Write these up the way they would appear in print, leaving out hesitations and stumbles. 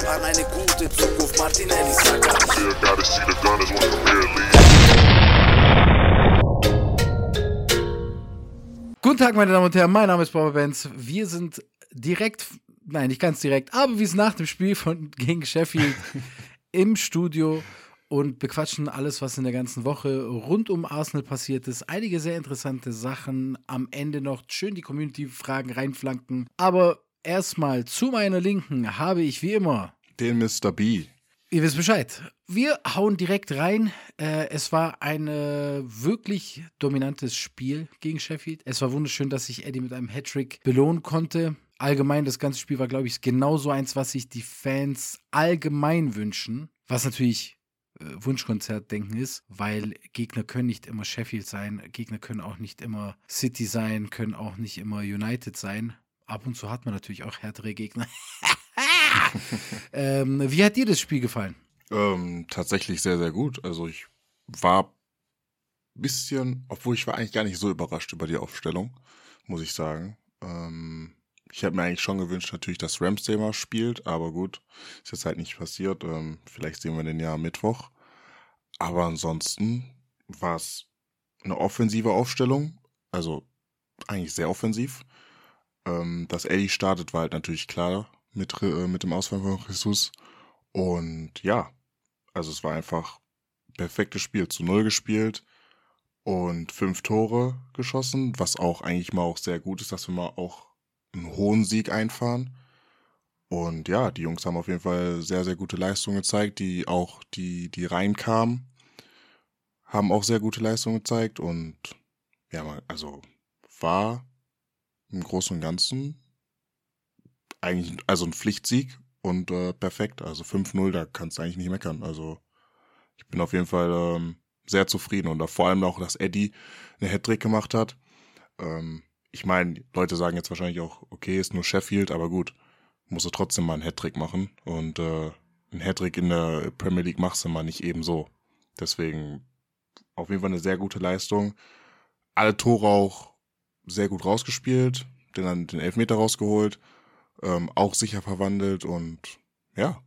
an eine gute Zukunft, Martinelli Saka. Guten Tag, meine Damen und Herren, mein Name ist Baba Benz. Wir sind direkt, nein, nicht ganz direkt, aber wir sind nach dem Spiel gegen Sheffield im Studio und bequatschen alles, was in der ganzen Woche rund um Arsenal passiert ist. Einige sehr interessante Sachen. Am Ende noch schön die Community-Fragen reinflanken. Aber erstmal zu meiner Linken habe ich wie immer den Mr. B. Ihr wisst Bescheid. Wir hauen direkt rein. Es war ein wirklich dominantes Spiel gegen Sheffield. Es war wunderschön, dass sich Eddie mit einem Hattrick belohnen konnte. Allgemein, das ganze Spiel war, glaube ich, genauso eins, was sich die Fans allgemein wünschen. Was natürlich Wunschkonzertdenken ist, weil Gegner können nicht immer Sheffield sein. Gegner können auch nicht immer City sein, können auch nicht immer United sein. Ab und zu hat man natürlich auch härtere Gegner. Wie hat dir das Spiel gefallen? Tatsächlich sehr, sehr gut. Also ich war ein bisschen, obwohl ich war eigentlich gar nicht so überrascht über die Aufstellung, muss ich sagen. Ich habe mir eigentlich schon gewünscht, natürlich, dass Ramsdale mal spielt, aber gut, ist jetzt halt nicht passiert. Vielleicht sehen wir den ja am Mittwoch. Aber ansonsten war es eine offensive Aufstellung, also eigentlich sehr offensiv. Dass Eddie startet, war halt natürlich klar mit dem Ausfall von Jesus. Und ja, also es war einfach ein perfektes Spiel. 0 gespielt und 5 Tore geschossen, was auch eigentlich mal auch sehr gut ist, dass wir mal auch einen hohen Sieg einfahren. Und ja, die Jungs haben auf jeden Fall sehr, sehr gute Leistungen gezeigt, die reinkamen, haben auch sehr gute Leistungen gezeigt. Und ja, also war im Großen und Ganzen eigentlich also ein Pflichtsieg und perfekt. Also 5-0, da kannst du eigentlich nicht meckern. Also ich bin auf jeden Fall sehr zufrieden und vor allem auch, dass Eddie eine Hattrick gemacht hat. Ich meine, Leute sagen jetzt wahrscheinlich auch, okay, ist nur Sheffield, aber gut, musst du trotzdem mal einen Hattrick machen und einen Hattrick in der Premier League machst du mal nicht eben so. Deswegen auf jeden Fall eine sehr gute Leistung. Alle Tore auch sehr gut rausgespielt, den Elfmeter rausgeholt, auch sicher verwandelt und ja,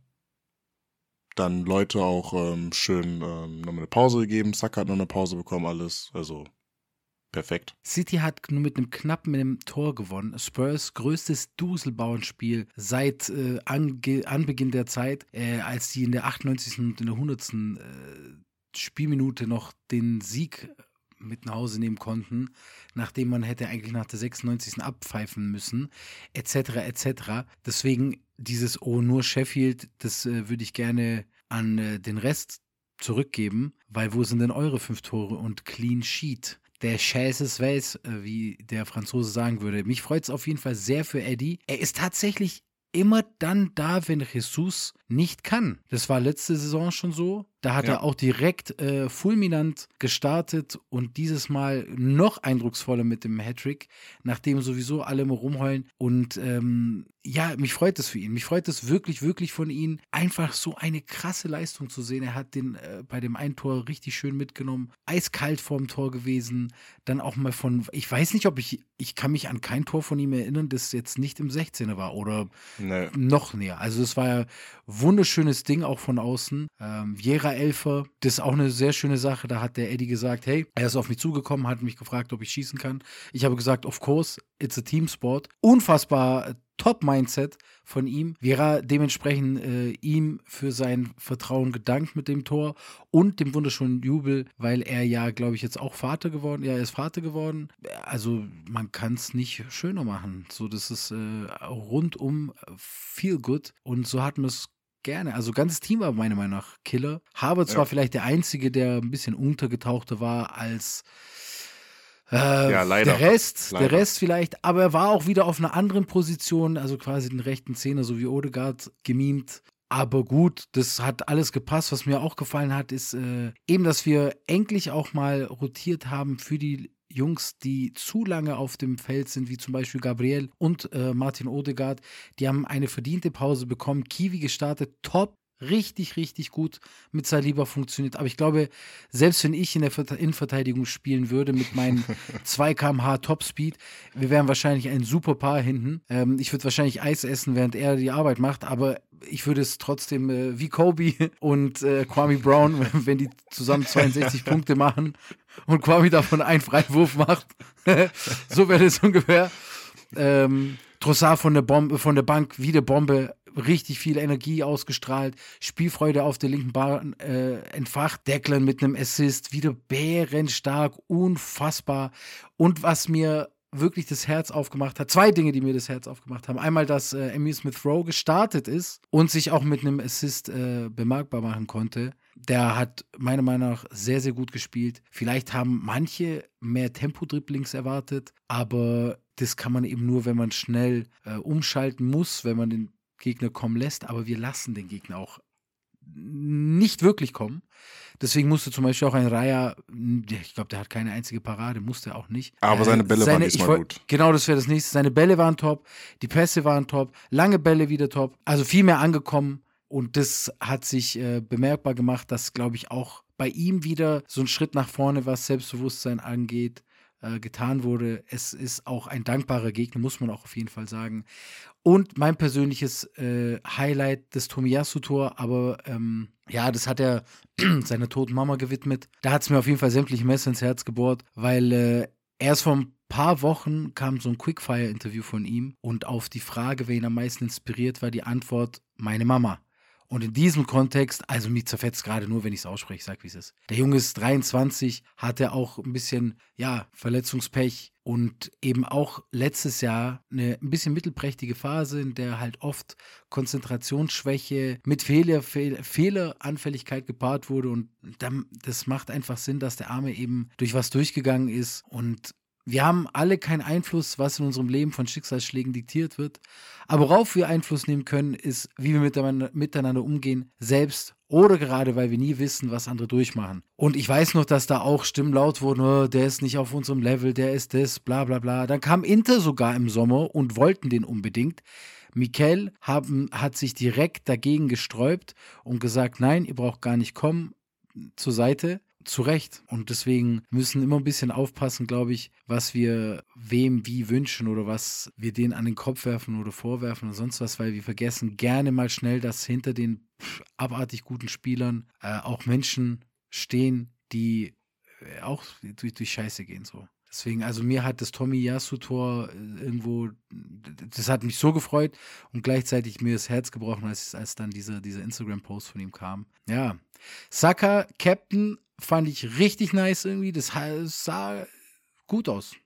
dann Leute auch schön nochmal eine Pause gegeben, Saka hat noch eine Pause bekommen, alles, also perfekt. City hat nur mit einem Tor gewonnen. Spurs größtes Duselbauernspiel seit Anbeginn der Zeit, als die in der 98. und in der 100. Spielminute noch den Sieg mit nach Hause nehmen konnten, nachdem man hätte eigentlich nach der 96. abpfeifen müssen, etc., etc. Deswegen dieses nur Sheffield, das würde ich gerne an den Rest zurückgeben, weil wo sind denn eure 5 Tore und Clean Sheet? Der Scheißes weiß, wie der Franzose sagen würde. Mich freut es auf jeden Fall sehr für Eddie. Er ist tatsächlich immer dann da, wenn Jesus nicht kann. Das war letzte Saison schon so. Da hat er auch direkt fulminant gestartet und dieses Mal noch eindrucksvoller mit dem Hattrick, nachdem sowieso alle immer rumheulen. Und ja, mich freut es für ihn. Mich freut es wirklich, wirklich von ihm, einfach so eine krasse Leistung zu sehen. Er hat den bei dem einen Tor richtig schön mitgenommen. Eiskalt vorm Tor gewesen. Dann auch mal ich weiß nicht, ich kann mich an kein Tor von ihm erinnern, das jetzt nicht im 16er war oder noch näher. Also es war ja wunderschönes Ding auch von außen. Viera Elfer, das ist auch eine sehr schöne Sache. Da hat der Eddie gesagt, hey, er ist auf mich zugekommen, hat mich gefragt, ob ich schießen kann. Ich habe gesagt, of course, it's a team sport. Unfassbar Top-Mindset von ihm. Viera dementsprechend ihm für sein Vertrauen gedankt mit dem Tor und dem wunderschönen Jubel, weil er ja, glaube ich, jetzt auch Vater geworden. Ja, er ist Vater geworden. Also man kann es nicht schöner machen. So, das ist rundum feel good und so hat man es gerne. Also ganzes Team war meiner Meinung nach Killer. Havertz war vielleicht der Einzige, der ein bisschen untergetauchter war als leider. Der Rest vielleicht, aber er war auch wieder auf einer anderen Position, also quasi den rechten Zehner, so wie Odegaard gemimt. Aber gut, das hat alles gepasst. Was mir auch gefallen hat, ist eben, dass wir endlich auch mal rotiert haben für die Jungs, die zu lange auf dem Feld sind, wie zum Beispiel Gabriel und Martin Odegaard. Die haben eine verdiente Pause bekommen. Kiwi gestartet, top. Richtig, richtig gut mit Saliba funktioniert. Aber ich glaube, selbst wenn ich in der Innenverteidigung spielen würde mit meinen 2 km/h Topspeed, wir wären wahrscheinlich ein super Paar hinten. Ich würde wahrscheinlich Eis essen, während er die Arbeit macht, aber ich würde es trotzdem wie Kobe und Kwame Brown, wenn die zusammen 62 Punkte machen und Kwame davon einen Freiwurf macht. So wäre das ungefähr. Trossard von der Bank, wieder Bombe, richtig viel Energie ausgestrahlt, Spielfreude auf der linken Bahn entfacht, Declan mit einem Assist, wieder bärenstark, unfassbar. Und was mir wirklich das Herz aufgemacht hat, 2 Dinge, die mir das Herz aufgemacht haben. Einmal, dass Emile Smith-Rowe gestartet ist und sich auch mit einem Assist bemerkbar machen konnte. Der hat meiner Meinung nach sehr, sehr gut gespielt. Vielleicht haben manche mehr Tempo-Dribblings erwartet, aber das kann man eben nur, wenn man schnell umschalten muss, wenn man den Gegner kommen lässt. Aber wir lassen den Gegner auch nicht wirklich kommen. Deswegen musste zum Beispiel auch ein Raya, ich glaube, der hat keine einzige Parade, musste auch nicht. Aber seine Bälle waren diesmal gut. Genau, das wäre das nächste. Seine Bälle waren top, die Pässe waren top, lange Bälle wieder top. Also viel mehr angekommen. Und das hat sich bemerkbar gemacht, dass, glaube ich, auch bei ihm wieder so ein Schritt nach vorne, was Selbstbewusstsein angeht, getan wurde. Es ist auch ein dankbarer Gegner, muss man auch auf jeden Fall sagen. Und mein persönliches Highlight, das Tomiyasu-Tor, aber ja, das hat er seiner toten Mama gewidmet. Da hat es mir auf jeden Fall sämtliche Messer ins Herz gebohrt, weil erst vor ein paar Wochen kam so ein Quickfire-Interview von ihm und auf die Frage, wer ihn am meisten inspiriert, war die Antwort, meine Mama. Und in diesem Kontext, also mich zerfetzt gerade nur, wenn ich es ausspreche, ich sag, wie es ist. Der Junge ist 23, hatte auch ein bisschen, ja, Verletzungspech und eben auch letztes Jahr eine ein bisschen mittelprächtige Phase, in der halt oft Konzentrationsschwäche mit Fehleranfälligkeit gepaart wurde und dann, das macht einfach Sinn, dass der Arme eben durch was durchgegangen ist und wir haben alle keinen Einfluss, was in unserem Leben von Schicksalsschlägen diktiert wird. Aber worauf wir Einfluss nehmen können, ist, wie wir miteinander umgehen, selbst oder gerade, weil wir nie wissen, was andere durchmachen. Und ich weiß noch, dass da auch Stimmen laut wurden, oh, der ist nicht auf unserem Level, der ist das, bla bla bla. Dann kam Inter sogar im Sommer und wollten den unbedingt. Mikel hat sich direkt dagegen gesträubt und gesagt, nein, ihr braucht gar nicht kommen, zur Seite. Zu Recht. Und deswegen müssen immer ein bisschen aufpassen, glaube ich, was wir wem wie wünschen oder was wir denen an den Kopf werfen oder vorwerfen oder sonst was, weil wir vergessen gerne mal schnell, dass hinter den abartig guten Spielern auch Menschen stehen, die auch durch Scheiße gehen so. Deswegen, also mir hat das Tomiyasu-Tor irgendwo, das hat mich so gefreut und gleichzeitig mir das Herz gebrochen, als dann dieser Instagram-Post von ihm kam. Ja, Saka, Captain, fand ich richtig nice irgendwie. Das sah gut aus.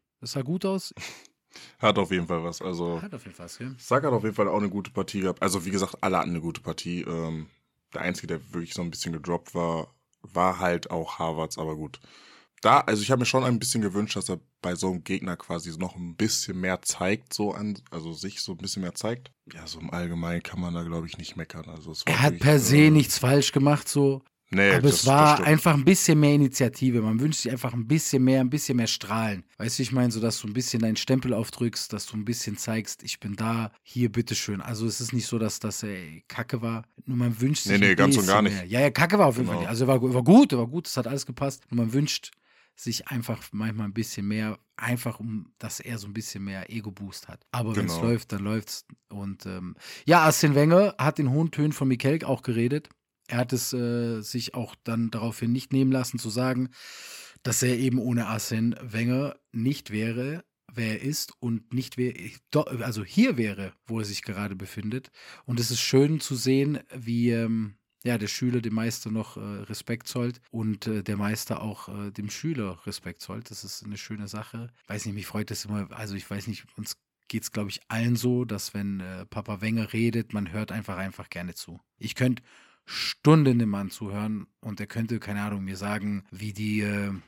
Hat auf jeden Fall was. Also, Hat auf jeden Fall was, ja. Saka hat auf jeden Fall auch eine gute Partie gehabt. Also, wie gesagt, alle hatten eine gute Partie. Der Einzige, der wirklich so ein bisschen gedroppt war halt auch Havertz, aber gut. Also ich habe mir schon ein bisschen gewünscht, dass er bei so einem Gegner quasi noch ein bisschen mehr zeigt, also sich so ein bisschen mehr zeigt. Ja, so im Allgemeinen kann man da, glaube ich, nicht meckern. Also er hat per se nichts falsch gemacht, so. Nee, aber es war einfach ein bisschen mehr Initiative. Man wünscht sich einfach ein bisschen mehr Strahlen. Weißt du, ich meine, so, dass du ein bisschen deinen Stempel aufdrückst, dass du ein bisschen zeigst, ich bin da, hier, bitteschön. Also es ist nicht so, dass das Kacke war. Nur man wünscht sich Nee, ganz und gar nicht. Mehr. Ja, Kacke war auf jeden Fall nicht. Also er war gut, es hat alles gepasst. Nur man wünscht sich einfach manchmal ein bisschen mehr, einfach dass er so ein bisschen mehr Ego-Boost hat. Aber wenn es läuft, dann läuft's. Und ja, Arsene Wenger hat in hohen Tönen von Mikel auch geredet. Er hat es sich auch dann daraufhin nicht nehmen lassen zu sagen, dass er eben ohne Arsene Wenger nicht wäre, wer er ist und nicht also hier wäre, wo er sich gerade befindet. Und es ist schön zu sehen, wie der Schüler dem Meister noch Respekt zollt und der Meister auch dem Schüler Respekt zollt. Das ist eine schöne Sache. Weiß nicht, mich freut das immer, also ich weiß nicht, uns geht es, glaube ich, allen so, dass wenn Papa Wenger redet, man hört einfach gerne zu. Ich könnte Stunden dem Mann zuhören und er könnte, keine Ahnung, mir sagen, wie die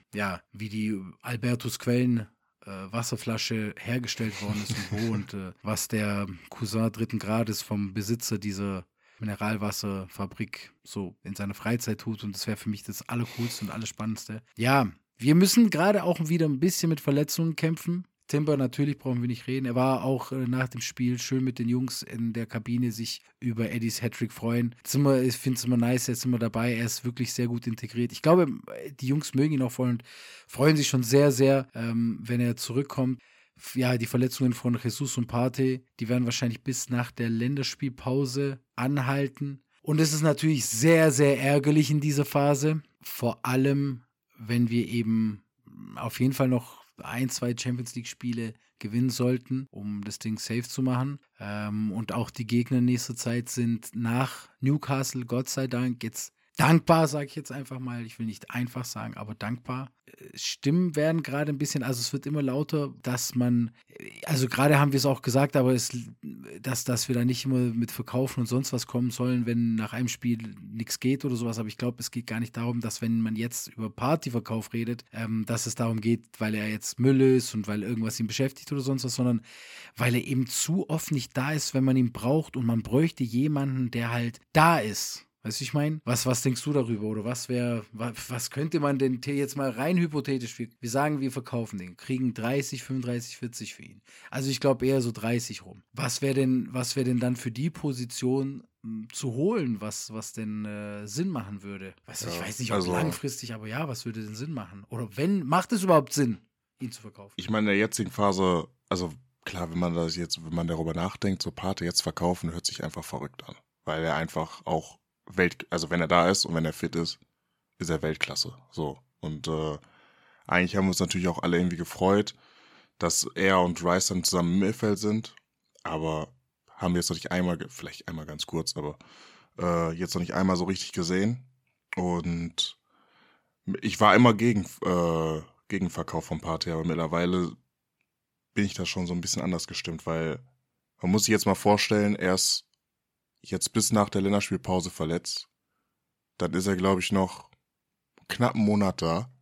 Albertus Quellen Wasserflasche hergestellt worden ist und wo und was der Cousin 3. Grades vom Besitzer dieser Mineralwasserfabrik so in seiner Freizeit tut und das wäre für mich das Allercoolste und Allerspannendste. Ja, wir müssen gerade auch wieder ein bisschen mit Verletzungen kämpfen. Timber, natürlich brauchen wir nicht reden. Er war auch nach dem Spiel schön mit den Jungs in der Kabine sich über Eddies Hattrick freuen. Ich finde es immer nice, er ist immer dabei. Er ist wirklich sehr gut integriert. Ich glaube, die Jungs mögen ihn auch voll und freuen sich schon sehr, sehr, wenn er zurückkommt. Ja, die Verletzungen von Jesus und Partey, die werden wahrscheinlich bis nach der Länderspielpause anhalten. Und es ist natürlich sehr, sehr ärgerlich in dieser Phase. Vor allem, wenn wir eben auf jeden Fall noch 1-2 Champions-League-Spiele gewinnen sollten, um das Ding safe zu machen. Und auch die Gegner in nächster Zeit sind nach Newcastle, Gott sei Dank, jetzt dankbar, sage ich jetzt einfach mal. Ich will nicht einfach sagen, aber dankbar. Stimmen werden gerade ein bisschen, also es wird immer lauter, dass man, also gerade haben wir es auch gesagt, aber dass wir da nicht immer mit Verkaufen und sonst was kommen sollen, wenn nach einem Spiel nichts geht oder sowas. Aber ich glaube, es geht gar nicht darum, dass wenn man jetzt über Partyverkauf redet, dass es darum geht, weil er jetzt Müll ist und weil irgendwas ihn beschäftigt oder sonst was, sondern weil er eben zu oft nicht da ist, wenn man ihn braucht und man bräuchte jemanden, der halt da ist. Weißt du, ich meine? Was denkst du darüber? Oder was könnte man denn jetzt mal rein hypothetisch, wir sagen, wir verkaufen den, kriegen 30, 35, 40 für ihn. Also ich glaube eher so 30 rum. Was wäre denn dann für die Position zu holen, was denn Sinn machen würde? Weißt du, ich weiß nicht, ob langfristig, aber ja, was würde denn Sinn machen? Oder macht es überhaupt Sinn, ihn zu verkaufen? Ich meine, in der jetzigen Phase, also klar, wenn man darüber nachdenkt, so Partey jetzt verkaufen, hört sich einfach verrückt an. Weil er einfach auch also wenn er da ist und wenn er fit ist er Weltklasse. So. Und eigentlich haben wir uns natürlich auch alle irgendwie gefreut, dass er und Rice dann zusammen im Mittelfeld sind. Aber haben wir jetzt noch nicht einmal, vielleicht einmal ganz kurz, aber jetzt noch nicht einmal so richtig gesehen. Und ich war immer gegen Verkauf von Partey, aber mittlerweile bin ich da schon so ein bisschen anders gestimmt, weil man muss sich jetzt mal vorstellen, er ist jetzt bis nach der Länderspielpause verletzt. Dann ist er, glaube ich, noch knapp einen Monat da.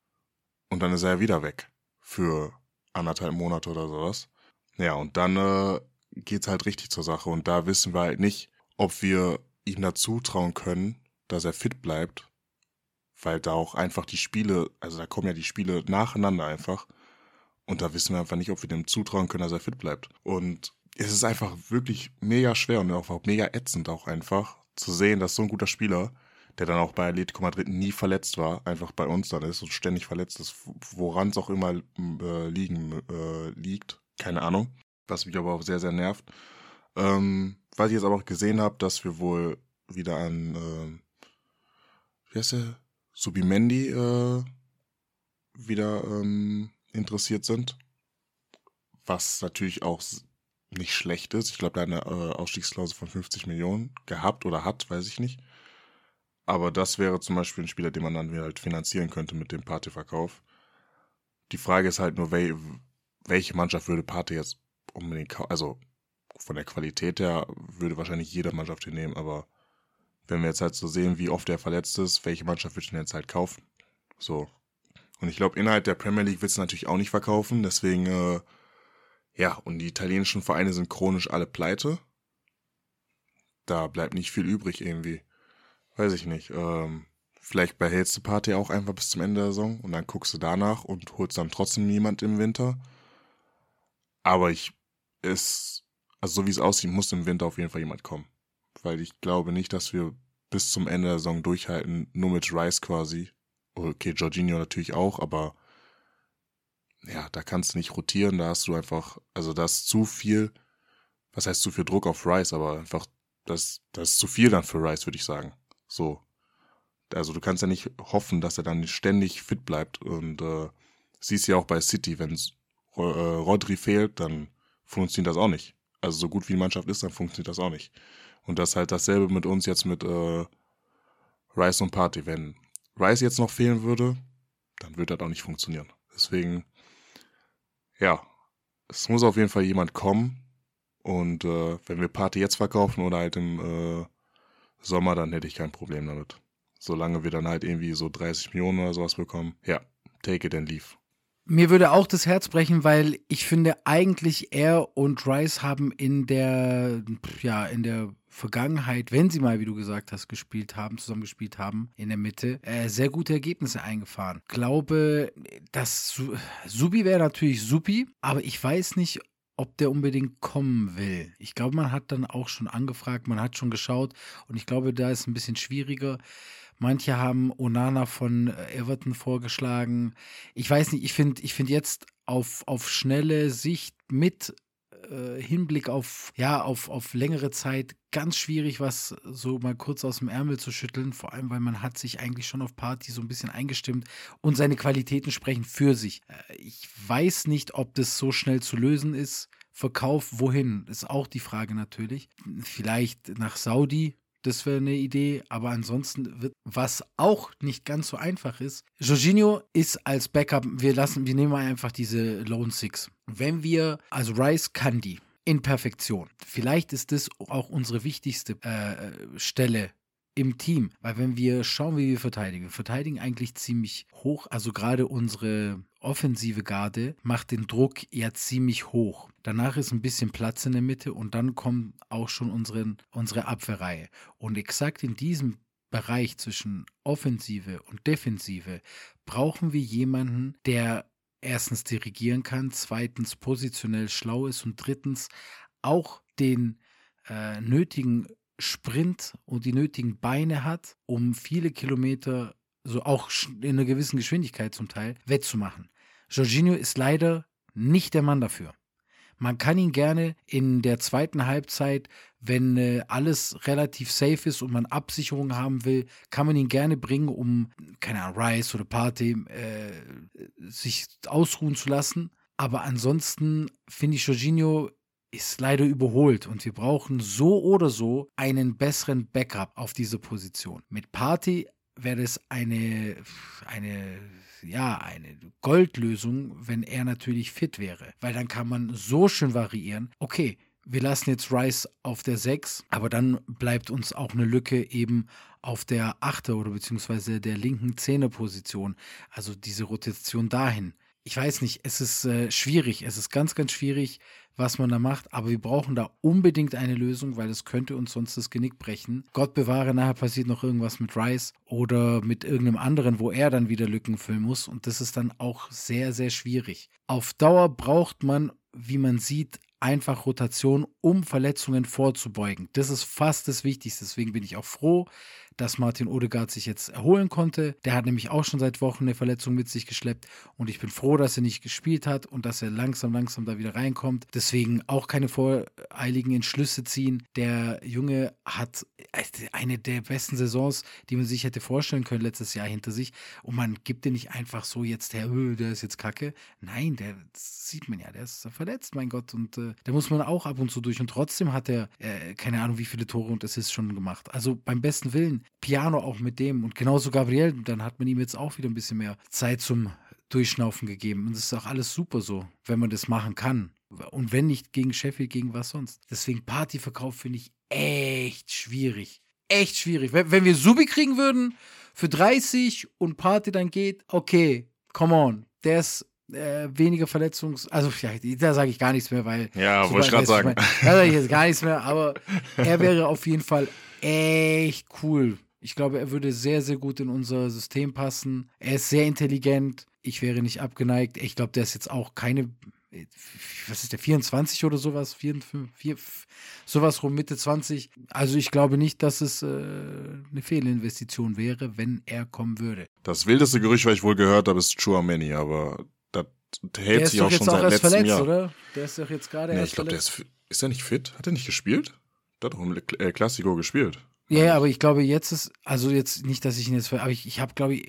Und dann ist er ja wieder weg. Für 1,5 Monate oder sowas. Ja, und dann geht's halt richtig zur Sache. Und da wissen wir halt nicht, ob wir ihm dazu trauen können, dass er fit bleibt. Weil da auch einfach die Spiele, also da kommen ja die Spiele nacheinander einfach. Und da wissen wir einfach nicht, ob wir dem zutrauen können, dass er fit bleibt. Und es ist einfach wirklich mega schwer und auch mega ätzend auch einfach zu sehen, dass so ein guter Spieler, der dann auch bei Atletico Madrid nie verletzt war, einfach bei uns dann ist und ständig verletzt ist, woran es auch immer liegt. Keine Ahnung, was mich aber auch sehr, sehr nervt. Was ich jetzt aber auch gesehen habe, dass wir wohl wieder an, wie heißt der? Subimendi wieder interessiert sind. Was natürlich auch nicht schlecht ist. Ich glaube, der hat eine Ausstiegsklausel von 50 Millionen gehabt oder hat, weiß ich nicht. Aber das wäre zum Beispiel ein Spieler, den man dann halt finanzieren könnte mit dem Partey-Verkauf. Die Frage ist halt nur, welche Mannschaft würde Partey jetzt unbedingt kaufen? Also von der Qualität her würde wahrscheinlich jede Mannschaft ihn nehmen, aber wenn wir jetzt halt so sehen, wie oft er verletzt ist, welche Mannschaft würde ihn jetzt halt kaufen? So. Und ich glaube, innerhalb der Premier League wird es natürlich auch nicht verkaufen, deswegen ja, und die italienischen Vereine sind chronisch alle pleite. Da bleibt nicht viel übrig irgendwie. Weiß ich nicht. Vielleicht behältst du Partey auch einfach bis zum Ende der Saison und dann guckst du danach und holst dann trotzdem niemand im Winter. Aber also so wie es aussieht, muss im Winter auf jeden Fall jemand kommen. Weil ich glaube nicht, dass wir bis zum Ende der Saison durchhalten, nur mit Rice quasi. Okay, Jorginho natürlich auch, aber ja, da kannst du nicht rotieren, da hast du einfach, also da ist zu viel, was heißt zu viel Druck auf Rice, aber einfach, das ist zu viel dann für Rice, würde ich sagen. So. Also du kannst ja nicht hoffen, dass er dann ständig fit bleibt und siehst ja auch bei City, wenn Rodri fehlt, dann funktioniert das auch nicht. Also so gut wie die Mannschaft ist, dann funktioniert das auch nicht. Und das ist halt dasselbe mit uns jetzt mit Rice und Partey. Wenn Rice jetzt noch fehlen würde, dann würde das auch nicht funktionieren. Deswegen, ja, es muss auf jeden Fall jemand kommen. Und wenn wir Partey jetzt verkaufen oder halt im Sommer, dann hätte ich kein Problem damit. Solange wir dann halt irgendwie so 30 Millionen oder sowas bekommen. Ja, take it and leave. Mir würde auch das Herz brechen, weil ich finde eigentlich er und Rice haben in der Vergangenheit, wenn sie mal, wie du gesagt hast, zusammen gespielt haben, in der Mitte, sehr gute Ergebnisse eingefahren. Ich glaube, dass Subi wäre natürlich supi, aber ich weiß nicht, ob der unbedingt kommen will. Ich glaube, man hat dann auch schon angefragt, man hat schon geschaut und ich glaube, da ist es ein bisschen schwieriger. Manche haben Onana von Everton vorgeschlagen. Ich weiß nicht, ich finde jetzt auf schnelle Sicht mit Hinblick auf längere Zeit ganz schwierig, was so mal kurz aus dem Ärmel zu schütteln, vor allem, weil man hat sich eigentlich schon auf Party so ein bisschen eingestimmt und seine Qualitäten sprechen für sich. Ich weiß nicht, ob das so schnell zu lösen ist. Verkauf wohin, ist auch die Frage natürlich. Vielleicht nach Saudi, das wäre eine Idee, aber ansonsten was auch nicht ganz so einfach ist, Jorginho ist als Backup, wir nehmen mal einfach diese Lone Six. Also Rice kann die in Perfektion. Vielleicht ist das auch unsere wichtigste Stelle im Team, weil wenn wir schauen, wie wir verteidigen eigentlich ziemlich hoch, also gerade unsere offensive Garde macht den Druck ja ziemlich hoch. Danach ist ein bisschen Platz in der Mitte und dann kommt auch schon unsere Abwehrreihe. Und exakt in diesem Bereich zwischen Offensive und Defensive brauchen wir jemanden, der erstens dirigieren kann, zweitens positionell schlau ist und drittens auch den nötigen Sprint und die nötigen Beine hat, um viele Kilometer, so auch in einer gewissen Geschwindigkeit zum Teil, wettzumachen. Jorginho ist leider nicht der Mann dafür. Man kann ihn gerne in der zweiten Halbzeit, wenn alles relativ safe ist und man Absicherung haben will, kann man ihn gerne bringen, um, keine Ahnung, Rice oder Partey sich ausruhen zu lassen. Aber ansonsten finde ich, Jorginho ist leider überholt und wir brauchen so oder so einen besseren Backup auf diese Position. Mit Partey wäre es eine Goldlösung, wenn er natürlich fit wäre, weil dann kann man so schön variieren. Okay, wir lassen jetzt Rice auf der 6, aber dann bleibt uns auch eine Lücke eben auf der 8er oder beziehungsweise der linken 10er Position, also diese Rotation dahin. Ich weiß nicht, es ist schwierig, es ist ganz, ganz schwierig, was man da macht, aber wir brauchen da unbedingt eine Lösung, weil es könnte uns sonst das Genick brechen. Gott bewahre, nachher passiert noch irgendwas mit Rice oder mit irgendeinem anderen, wo er dann wieder Lücken füllen muss und das ist dann auch sehr, sehr schwierig. Auf Dauer braucht man, wie man sieht, einfach Rotation, um Verletzungen vorzubeugen. Das ist fast das Wichtigste, deswegen bin ich auch froh, dass Martin Odegaard sich jetzt erholen konnte. Der hat nämlich auch schon seit Wochen eine Verletzung mit sich geschleppt und ich bin froh, dass er nicht gespielt hat und dass er langsam da wieder reinkommt. Deswegen auch keine voreiligen Entschlüsse ziehen. Der Junge hat eine der besten Saisons, die man sich hätte vorstellen können letztes Jahr hinter sich und man gibt den nicht einfach so jetzt her, der ist jetzt kacke. Nein, das sieht man ja, der ist verletzt, mein Gott, und da muss man auch ab und zu durch und trotzdem hat er keine Ahnung, wie viele Tore und Assists schon gemacht. Also beim besten Willen, Piano auch mit dem und genauso Gabriel, dann hat man ihm jetzt auch wieder ein bisschen mehr Zeit zum Durchschnaufen gegeben und das ist auch alles super so, wenn man das machen kann. Und wenn nicht gegen Sheffield, gegen was sonst. Deswegen Partyverkauf finde ich echt schwierig. Echt schwierig. Wenn wir Subi kriegen würden für 30 und Party dann geht, okay, come on. Der ist weniger also ja, da sage ich gar nichts mehr, weil... Ja, wollte ich gerade sagen. Da sage ich jetzt gar nichts mehr, aber er wäre auf jeden Fall echt cool. Ich glaube, er würde sehr, sehr gut in unser System passen. Er ist sehr intelligent. Ich wäre nicht abgeneigt. Ich glaube, der ist jetzt auch keine... Was ist der, 24 oder sowas? 4, sowas rum, Mitte 20. Also ich glaube nicht, dass es eine Fehlinvestition wäre, wenn er kommen würde. Das wildeste Gerücht, was ich wohl gehört habe, ist Tchouaméni, aber das hält sich auch schon seit letztem verletzt, Jahr. Oder? Der ist doch jetzt gerade Ich glaube, ist der nicht fit? Hat er nicht gespielt? Der hat doch im Classico gespielt. Ja, aber ich glaube, jetzt ist, also jetzt nicht, dass ich ihn jetzt, aber ich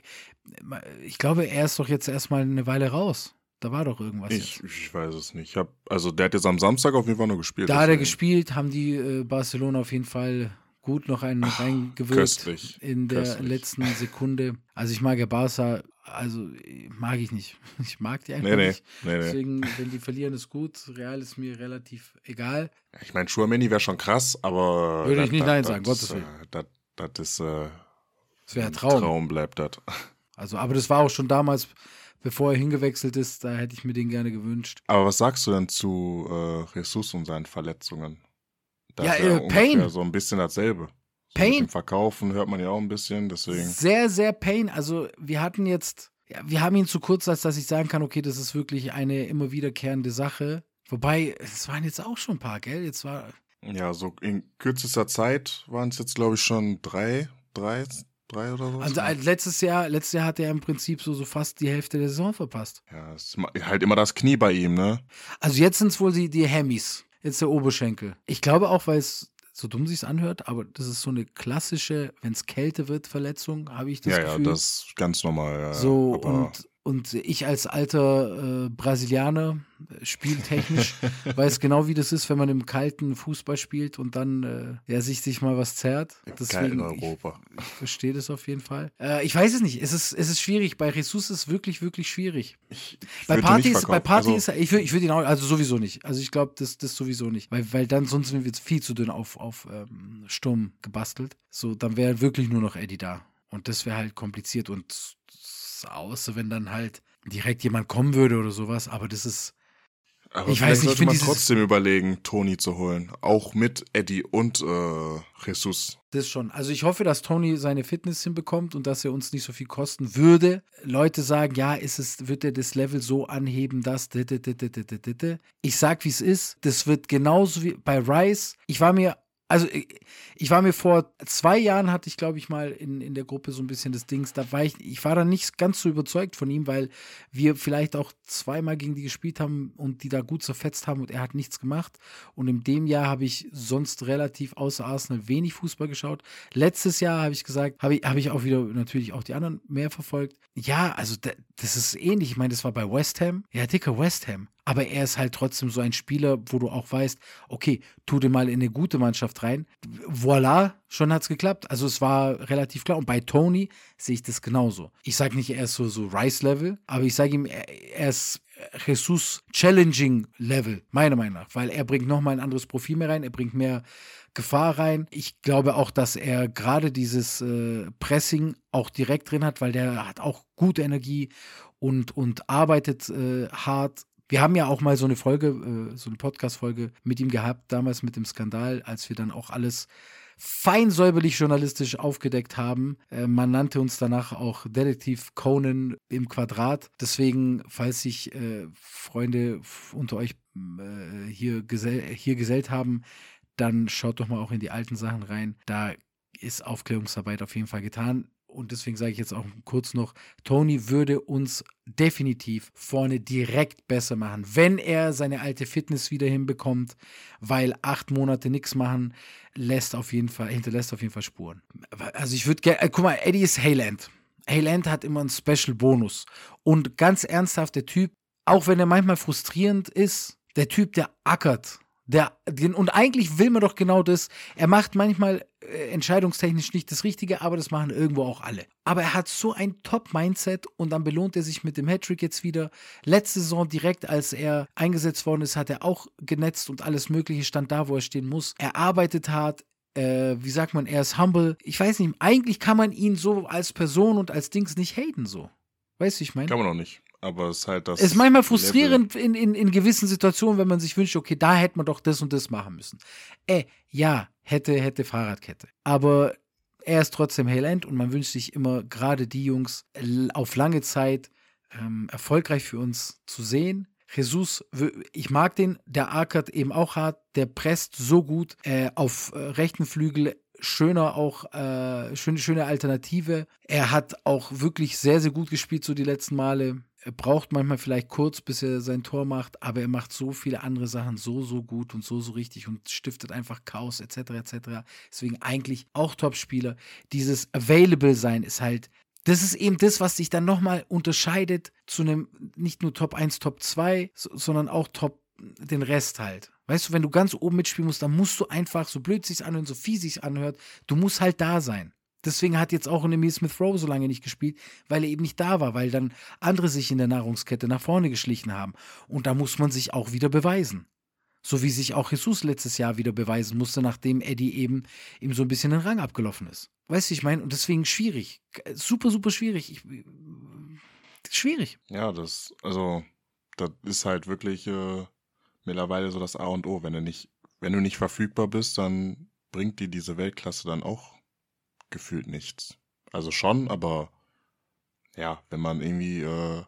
glaube, er ist doch jetzt erstmal eine Weile raus. Da war doch irgendwas. Ich weiß es nicht. Also der hat jetzt am Samstag auf jeden Fall nur gespielt. Da hat er gespielt, haben die Barcelona auf jeden Fall gut noch einen reingewirkt in der letzten Sekunde. Also ich mag ja Barca, also mag ich nicht. Ich mag die einfach nicht. Nee. Deswegen, wenn die verlieren, ist gut. Real ist mir relativ egal. Ich meine, Tchouaméni wäre schon krass, aber... Würde ich nicht nein sagen, Gottes Willen. Das ist... Das wäre ein Traum. Traum bleibt das. Also, aber das war auch schon damals... Bevor er hingewechselt ist, da hätte ich mir den gerne gewünscht. Aber was sagst du denn zu Jesus und seinen Verletzungen? Da ist Pain. So ein bisschen dasselbe. So Pain. mit dem Verkaufen hört man ja auch ein bisschen, deswegen. Sehr, sehr Pain. Also wir haben ihn zu kurz, als dass ich sagen kann, okay, das ist wirklich eine immer wiederkehrende Sache. Wobei, es waren jetzt auch schon ein paar, gell? Ja, so in kürzester Zeit waren es jetzt, glaube ich, schon drei 3 oder so. Also letztes Jahr hat er im Prinzip so fast die Hälfte der Saison verpasst. Ja, es ist halt immer das Knie bei ihm, ne? Also jetzt sind es wohl die Hemmis. Jetzt der Oberschenkel. Ich glaube auch, weil es so dumm sich's anhört, aber das ist so eine klassische, wenn es Kälte wird, Verletzung, habe ich das Gefühl. Ja, das ist ganz normal. Ja, so, aber und ich als alter Brasilianer, spieltechnisch, weiß genau, wie das ist, wenn man im kalten Fußball spielt und dann sich mal was zerrt. geil in Europa. Ich verstehe das auf jeden Fall. Ich weiß es nicht. Es ist schwierig. Bei Jesus ist es wirklich, wirklich schwierig. Bei Party ist er, ich würde ihn auch, also sowieso nicht. Also ich glaube, das sowieso nicht. Weil dann sonst sind wir jetzt viel zu dünn auf Sturm gebastelt. So, dann wäre wirklich nur noch Eddie da. Und das wäre halt kompliziert und außer wenn dann halt direkt jemand kommen würde oder sowas, aber das ist. Aber ich weiß nicht, sollte man trotzdem überlegen, Toni zu holen. Auch mit Eddie und Jesus. Das schon. Also ich hoffe, dass Toni seine Fitness hinbekommt und dass er uns nicht so viel kosten würde. Leute sagen, ja, wird er das Level so anheben, dass. Ich sag, wie es ist. Das wird genauso wie bei Rice. Ich war mir vor 2 Jahren, hatte ich, glaube ich, mal in der Gruppe so ein bisschen das Dings, ich war da nicht ganz so überzeugt von ihm, weil wir vielleicht auch 2-mal gegen die gespielt haben und die da gut zerfetzt haben und er hat nichts gemacht. Und in dem Jahr habe ich sonst relativ außer Arsenal wenig Fußball geschaut. Letztes Jahr habe ich gesagt, habe ich auch wieder natürlich auch die anderen mehr verfolgt. Ja, also das ist ähnlich. Ich meine, das war bei West Ham. Ja, dicker West Ham. Aber er ist halt trotzdem so ein Spieler, wo du auch weißt, okay, tu dir mal in eine gute Mannschaft rein. Voilà, schon hat's geklappt. Also es war relativ klar. Und bei Toni sehe ich das genauso. Ich sage nicht, er ist so Rice-Level, aber ich sage ihm, er ist Jesus Challenging-Level, meiner Meinung nach. Weil er bringt nochmal ein anderes Profil mehr rein, er bringt mehr Gefahr rein. Ich glaube auch, dass er gerade dieses Pressing auch direkt drin hat, weil der hat auch gute Energie und arbeitet hart. Wir haben ja auch mal so eine Folge, so eine Podcast-Folge mit ihm gehabt, damals mit dem Skandal, als wir dann auch alles fein säuberlich journalistisch aufgedeckt haben. Man nannte uns danach auch Detektiv Conan im Quadrat. Deswegen, falls sich Freunde unter euch hier gesellt haben, dann schaut doch mal auch in die alten Sachen rein. Da ist Aufklärungsarbeit auf jeden Fall getan. Und deswegen sage ich jetzt auch kurz noch, Toni würde uns definitiv vorne direkt besser machen, wenn er seine alte Fitness wieder hinbekommt, weil 8 Monate nichts machen hinterlässt auf jeden Fall Spuren. Also ich würde gerne, guck mal, Eddie ist Haaland. Haaland hat immer einen Special-Bonus. Und ganz ernsthaft, der Typ, auch wenn er manchmal frustrierend ist, der Typ, der ackert. Und eigentlich will man doch genau das. Er macht manchmal entscheidungstechnisch nicht das Richtige, aber das machen irgendwo auch alle. Aber er hat so ein Top-Mindset und dann belohnt er sich mit dem Hattrick jetzt wieder. Letzte Saison direkt, als er eingesetzt worden ist, hat er auch genetzt und alles Mögliche stand da, wo er stehen muss. Er arbeitet hart. Wie sagt man, er ist humble. Ich weiß nicht, eigentlich kann man ihn so als Person und als Dings nicht haten so. Weißt du, ich meine? Kann man auch nicht. Aber es ist halt das. Es ist manchmal frustrierend in gewissen Situationen, wenn man sich wünscht, okay, da hätte man doch das und das machen müssen. Ja, hätte Fahrradkette. Aber er ist trotzdem Haaland und man wünscht sich immer gerade die Jungs auf lange Zeit erfolgreich für uns zu sehen. Jesus, ich mag den, der ackert eben auch hart, der presst so gut auf rechten Flügel. Schöne Alternative. Er hat auch wirklich sehr, sehr gut gespielt so die letzten Male. Er braucht manchmal vielleicht kurz, bis er sein Tor macht, aber er macht so viele andere Sachen so gut und so richtig und stiftet einfach Chaos etc. Deswegen eigentlich auch Top-Spieler. Dieses Available-Sein ist halt, das ist eben das, was sich dann nochmal unterscheidet zu einem nicht nur Top 1, Top 2, sondern auch den Rest halt. Weißt du, wenn du ganz oben mitspielen musst, dann musst du einfach, so blöd sich's anhört, so fies sich's anhört, du musst halt da sein. Deswegen hat jetzt auch Emile Smith-Rowe so lange nicht gespielt, weil er eben nicht da war, weil dann andere sich in der Nahrungskette nach vorne geschlichen haben. Und da muss man sich auch wieder beweisen. So wie sich auch Jesus letztes Jahr wieder beweisen musste, nachdem Eddie eben ihm so ein bisschen den Rang abgelaufen ist. Weißt du, ich meine? Und deswegen schwierig. Super, super schwierig. Schwierig. Ja, das ist halt wirklich mittlerweile so das A und O. Wenn du nicht verfügbar bist, dann bringt dir diese Weltklasse dann auch gefühlt nichts. Also schon, aber ja, wenn man irgendwie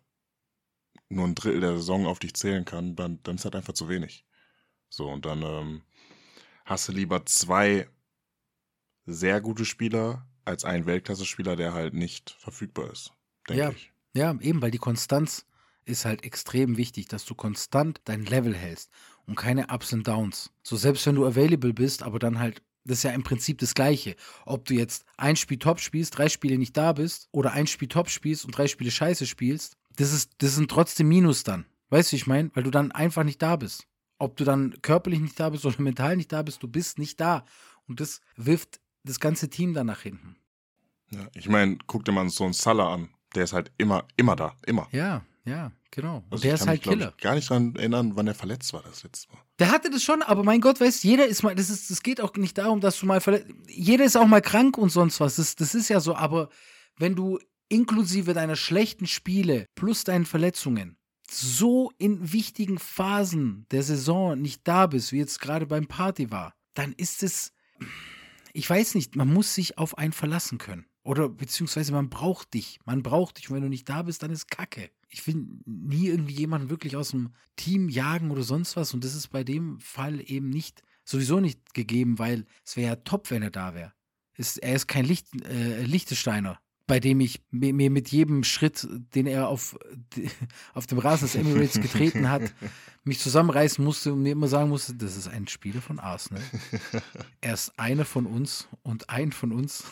nur ein Drittel der Saison auf dich zählen kann, dann ist halt einfach zu wenig. So, und dann hast du lieber 2 sehr gute Spieler als einen Weltklasse-Spieler, der halt nicht verfügbar ist, denke ich. Ja, eben, weil die Konstanz ist halt extrem wichtig, dass du konstant dein Level hältst und keine Ups und Downs. So selbst wenn du available bist, aber dann halt, das ist ja im Prinzip das Gleiche. Ob du jetzt ein Spiel top spielst, 3 Spiele nicht da bist oder ein Spiel top spielst und 3 Spiele scheiße spielst, das sind trotzdem Minus dann. Weißt du, wie ich meine? Weil du dann einfach nicht da bist. Ob du dann körperlich nicht da bist oder mental nicht da bist, du bist nicht da. Und das wirft das ganze Team dann nach hinten. Ja, ich meine, guck dir mal so einen Salah an. Der ist halt immer da, immer. Ja, genau. Und Also der ich ist kann halt mich, glaub Killer. ich, gar nicht daran erinnern, wann er verletzt war das letzte Mal. Der hatte das schon, aber mein Gott, weißt du, jeder ist mal, das geht auch nicht darum, dass du mal jeder ist auch mal krank und sonst was. Das ist ja so, aber wenn du inklusive deiner schlechten Spiele plus deinen Verletzungen so in wichtigen Phasen der Saison nicht da bist, wie jetzt gerade beim Party war, dann ist es, ich weiß nicht, man muss sich auf einen verlassen können. Oder beziehungsweise man braucht dich. Man braucht dich und wenn du nicht da bist, dann ist Kacke. Ich will nie irgendwie jemanden wirklich aus dem Team jagen oder sonst was und das ist bei dem Fall eben sowieso nicht gegeben, weil es wäre ja top, wenn er da wäre. Er ist kein Liechtensteiner, bei dem ich mir mit jedem Schritt, den er auf dem Rasen des Emirates getreten hat, mich zusammenreißen musste und mir immer sagen musste, das ist ein Spieler von Arsenal. Er ist einer von uns und ein von uns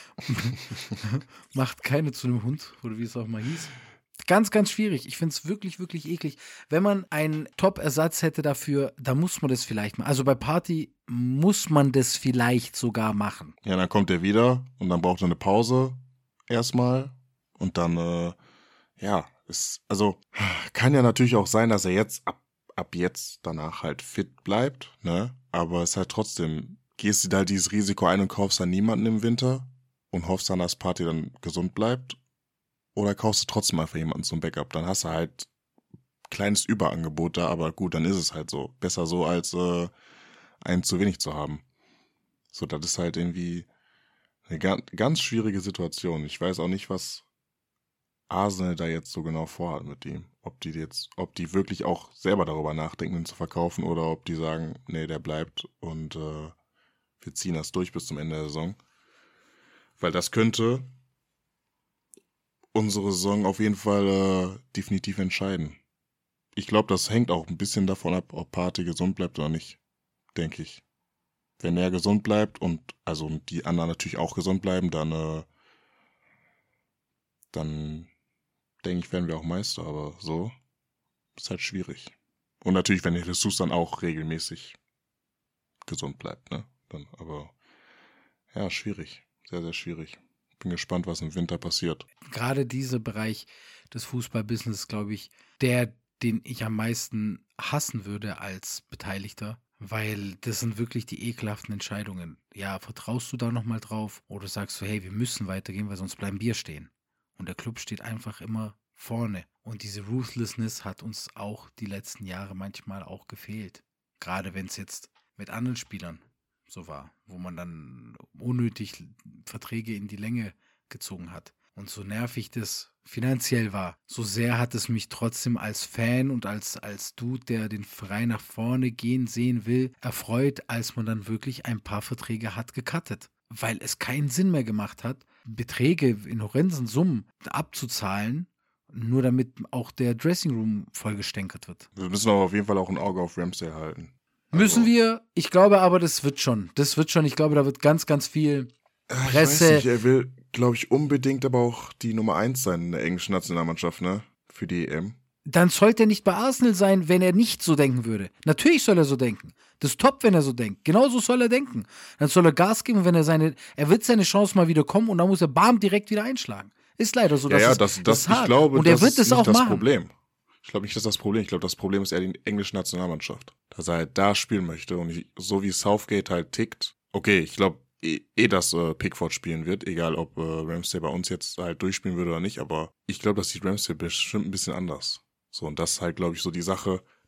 macht keine zu einem Hund, oder wie es auch mal hieß. Ganz, ganz schwierig. Ich finde es wirklich, wirklich eklig. Wenn man einen Top-Ersatz hätte dafür, da muss man das vielleicht mal. Also bei Party muss man das vielleicht sogar machen. Ja, dann kommt er wieder und dann braucht er eine Pause erstmal und dann, also kann ja natürlich auch sein, dass er jetzt ab jetzt danach halt fit bleibt, ne? Aber es ist halt trotzdem, gehst du da dieses Risiko ein und kaufst dann niemanden im Winter und hoffst dann, dass Party dann gesund bleibt? Oder kaufst du trotzdem einfach jemanden zum Backup? Dann hast du halt kleines Überangebot da, aber gut, dann ist es halt so. Besser so, als einen zu wenig zu haben. So, das ist halt irgendwie eine ganz schwierige Situation. Ich weiß auch nicht, was Arsenal da jetzt so genau vorhat mit ihm. Ob die wirklich auch selber darüber nachdenken, ihn zu verkaufen oder ob die sagen, nee, der bleibt und wir ziehen das durch bis zum Ende der Saison. Weil das könnte unsere Saison auf jeden Fall definitiv entscheiden. Ich glaube, das hängt auch ein bisschen davon ab, ob Partey gesund bleibt oder nicht, denke ich. Wenn er gesund bleibt und also die anderen natürlich auch gesund bleiben, dann denke ich, werden wir auch Meister, aber so ist halt schwierig. Und natürlich, wenn Jesus dann auch regelmäßig gesund bleibt, ne? Aber ja, schwierig. Sehr, sehr schwierig. Bin gespannt, was im Winter passiert. Gerade dieser Bereich des Fußballbusiness, glaube ich, den ich am meisten hassen würde als Beteiligter, weil das sind wirklich die ekelhaften Entscheidungen. Ja, vertraust du da nochmal drauf oder sagst du, hey, wir müssen weitergehen, weil sonst bleiben wir stehen. Und der Club steht einfach immer vorne. Und diese Ruthlessness hat uns auch die letzten Jahre manchmal auch gefehlt. Gerade wenn es jetzt mit anderen Spielern so war, wo man dann unnötig Verträge in die Länge gezogen hat. Und so nervig das finanziell war, so sehr hat es mich trotzdem als Fan und als Dude, der den Verein nach vorne gehen sehen will, erfreut, als man dann wirklich ein paar Verträge hat gecuttet. Weil es keinen Sinn mehr gemacht hat, Beträge in horrenden Summen abzuzahlen, nur damit auch der Dressing-Room vollgestänkert wird. Wir müssen aber auf jeden Fall auch ein Auge auf Ramsey halten. Müssen wir, ich glaube aber, das wird schon. Ich glaube, da wird ganz, ganz viel Presse. Ich weiß nicht, er will, glaube ich, unbedingt aber auch die Nummer 1 sein in der englischen Nationalmannschaft, ne? Für die EM. Dann sollte er nicht bei Arsenal sein, wenn er nicht so denken würde. Natürlich soll er so denken. Das ist top, wenn er so denkt. Genauso soll er denken. Dann soll er Gas geben, wenn er wird seine Chance mal wieder kommen und dann muss er direkt wieder einschlagen. Ist leider so. Das ist hart. Ich glaube, und er wird das auch machen. Problem. Ich glaube nicht, das ist das Problem. Ich glaube, das Problem ist eher die englische Nationalmannschaft. Dass er halt da spielen möchte. Und so wie Southgate halt tickt, okay, ich glaube dass Pickford spielen wird, egal ob Ramsey bei uns jetzt halt durchspielen würde oder nicht, aber ich glaube, das sieht Ramsey bestimmt ein bisschen anders. So, und das ist halt, glaube ich, so die Sache,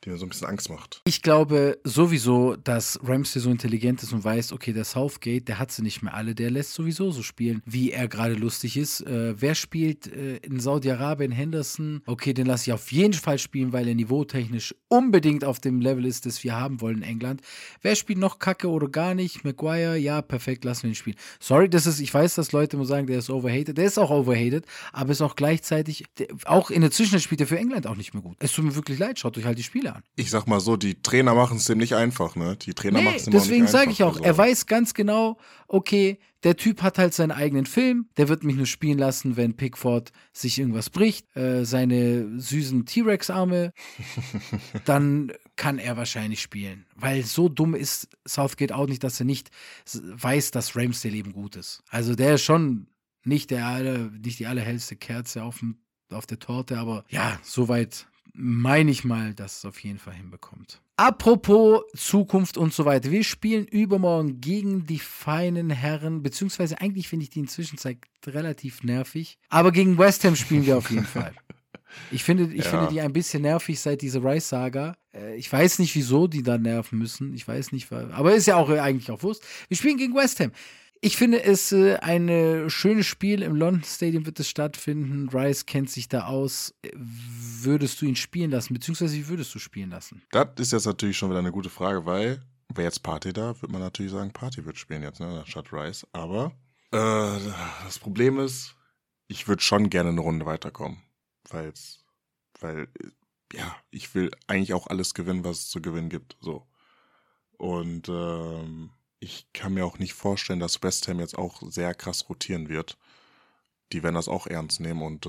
die mir so ein bisschen Angst macht. Ich glaube sowieso, dass Ramsey so intelligent ist und weiß, okay, der Southgate, der hat sie nicht mehr alle, der lässt sowieso so spielen, wie er gerade lustig ist. Wer spielt in Saudi-Arabien Henderson? Okay, den lasse ich auf jeden Fall spielen, weil er niveautechnisch unbedingt auf dem Level ist, das wir haben wollen in England. Wer spielt noch Kacke oder gar nicht? Maguire, ja, perfekt, lassen wir ihn spielen. Sorry, ich weiß, dass Leute immer sagen, der ist overhated. Der ist auch overhated, aber ist auch gleichzeitig, auch in der Zwischenzeit spielt er für England auch nicht mehr gut. Es tut mir wirklich leid, schaut euch halt die Spiele an. Ich sag mal so, die Trainer machen es dem nicht einfach, ne? Die Trainer machen es dem deswegen auch nicht einfach. Sage ich auch, also. er weiß ganz genau, okay, der Typ hat halt seinen eigenen Film, der wird mich nur spielen lassen, wenn Pickford sich irgendwas bricht, seine süßen T-Rex-Arme, dann kann er wahrscheinlich spielen. Weil so dumm ist Southgate auch nicht, dass er nicht weiß, dass Ramsdale eben gut ist. Also der ist schon nicht die allerhellste Kerze auf der Torte, aber ja, soweit meine ich mal, dass es auf jeden Fall hinbekommt. Apropos Zukunft und so weiter. Wir spielen übermorgen gegen die feinen Herren, beziehungsweise eigentlich finde ich die inzwischen relativ nervig, aber gegen West Ham spielen wir auf jeden Fall. Ich finde die ein bisschen nervig seit dieser Rice-Saga. Ich weiß nicht, wieso die da nerven müssen. Ich weiß nicht, aber ist ja auch eigentlich auch Wurst. Wir spielen gegen West Ham. Ich finde es ein schönes Spiel. Im London Stadium wird es stattfinden. Rice kennt sich da aus. Würdest du ihn spielen lassen? Beziehungsweise wie würdest du spielen lassen? Das ist jetzt natürlich schon wieder eine gute Frage, weil wäre jetzt Partey da, würde man natürlich sagen, Partey wird spielen jetzt, ne, statt Rice. Aber das Problem ist, ich würde schon gerne eine Runde weiterkommen. Weil, ja, ich will eigentlich auch alles gewinnen, was es zu gewinnen gibt. So. Und ich kann mir auch nicht vorstellen, dass West Ham jetzt auch sehr krass rotieren wird. Die werden das auch ernst nehmen und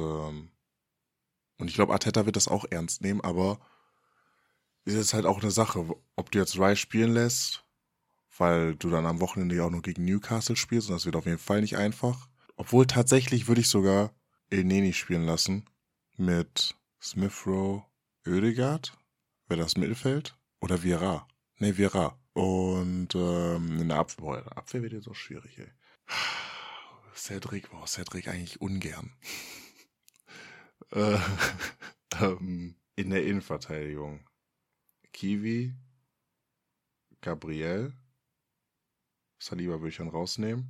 ich glaube, Arteta wird das auch ernst nehmen, aber es ist halt auch eine Sache, ob du jetzt Rice spielen lässt, weil du dann am Wochenende ja auch noch gegen Newcastle spielst und das wird auf jeden Fall nicht einfach. Obwohl tatsächlich würde ich sogar El-Neni spielen lassen mit Smith Rowe, Ødegaard, wäre das Mittelfeld oder Vieira? Ne, Vieira. Und in der Abwehr wird jetzt auch schwierig, ey. Cedric eigentlich ungern. In der Innenverteidigung Kiwi, Gabriel, Saliba würde ich dann rausnehmen.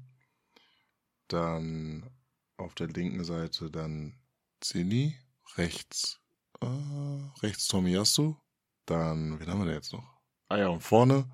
Dann auf der linken Seite dann Zini, rechts Tomiyasu. Dann, wen haben wir da jetzt noch? Ah ja, und vorne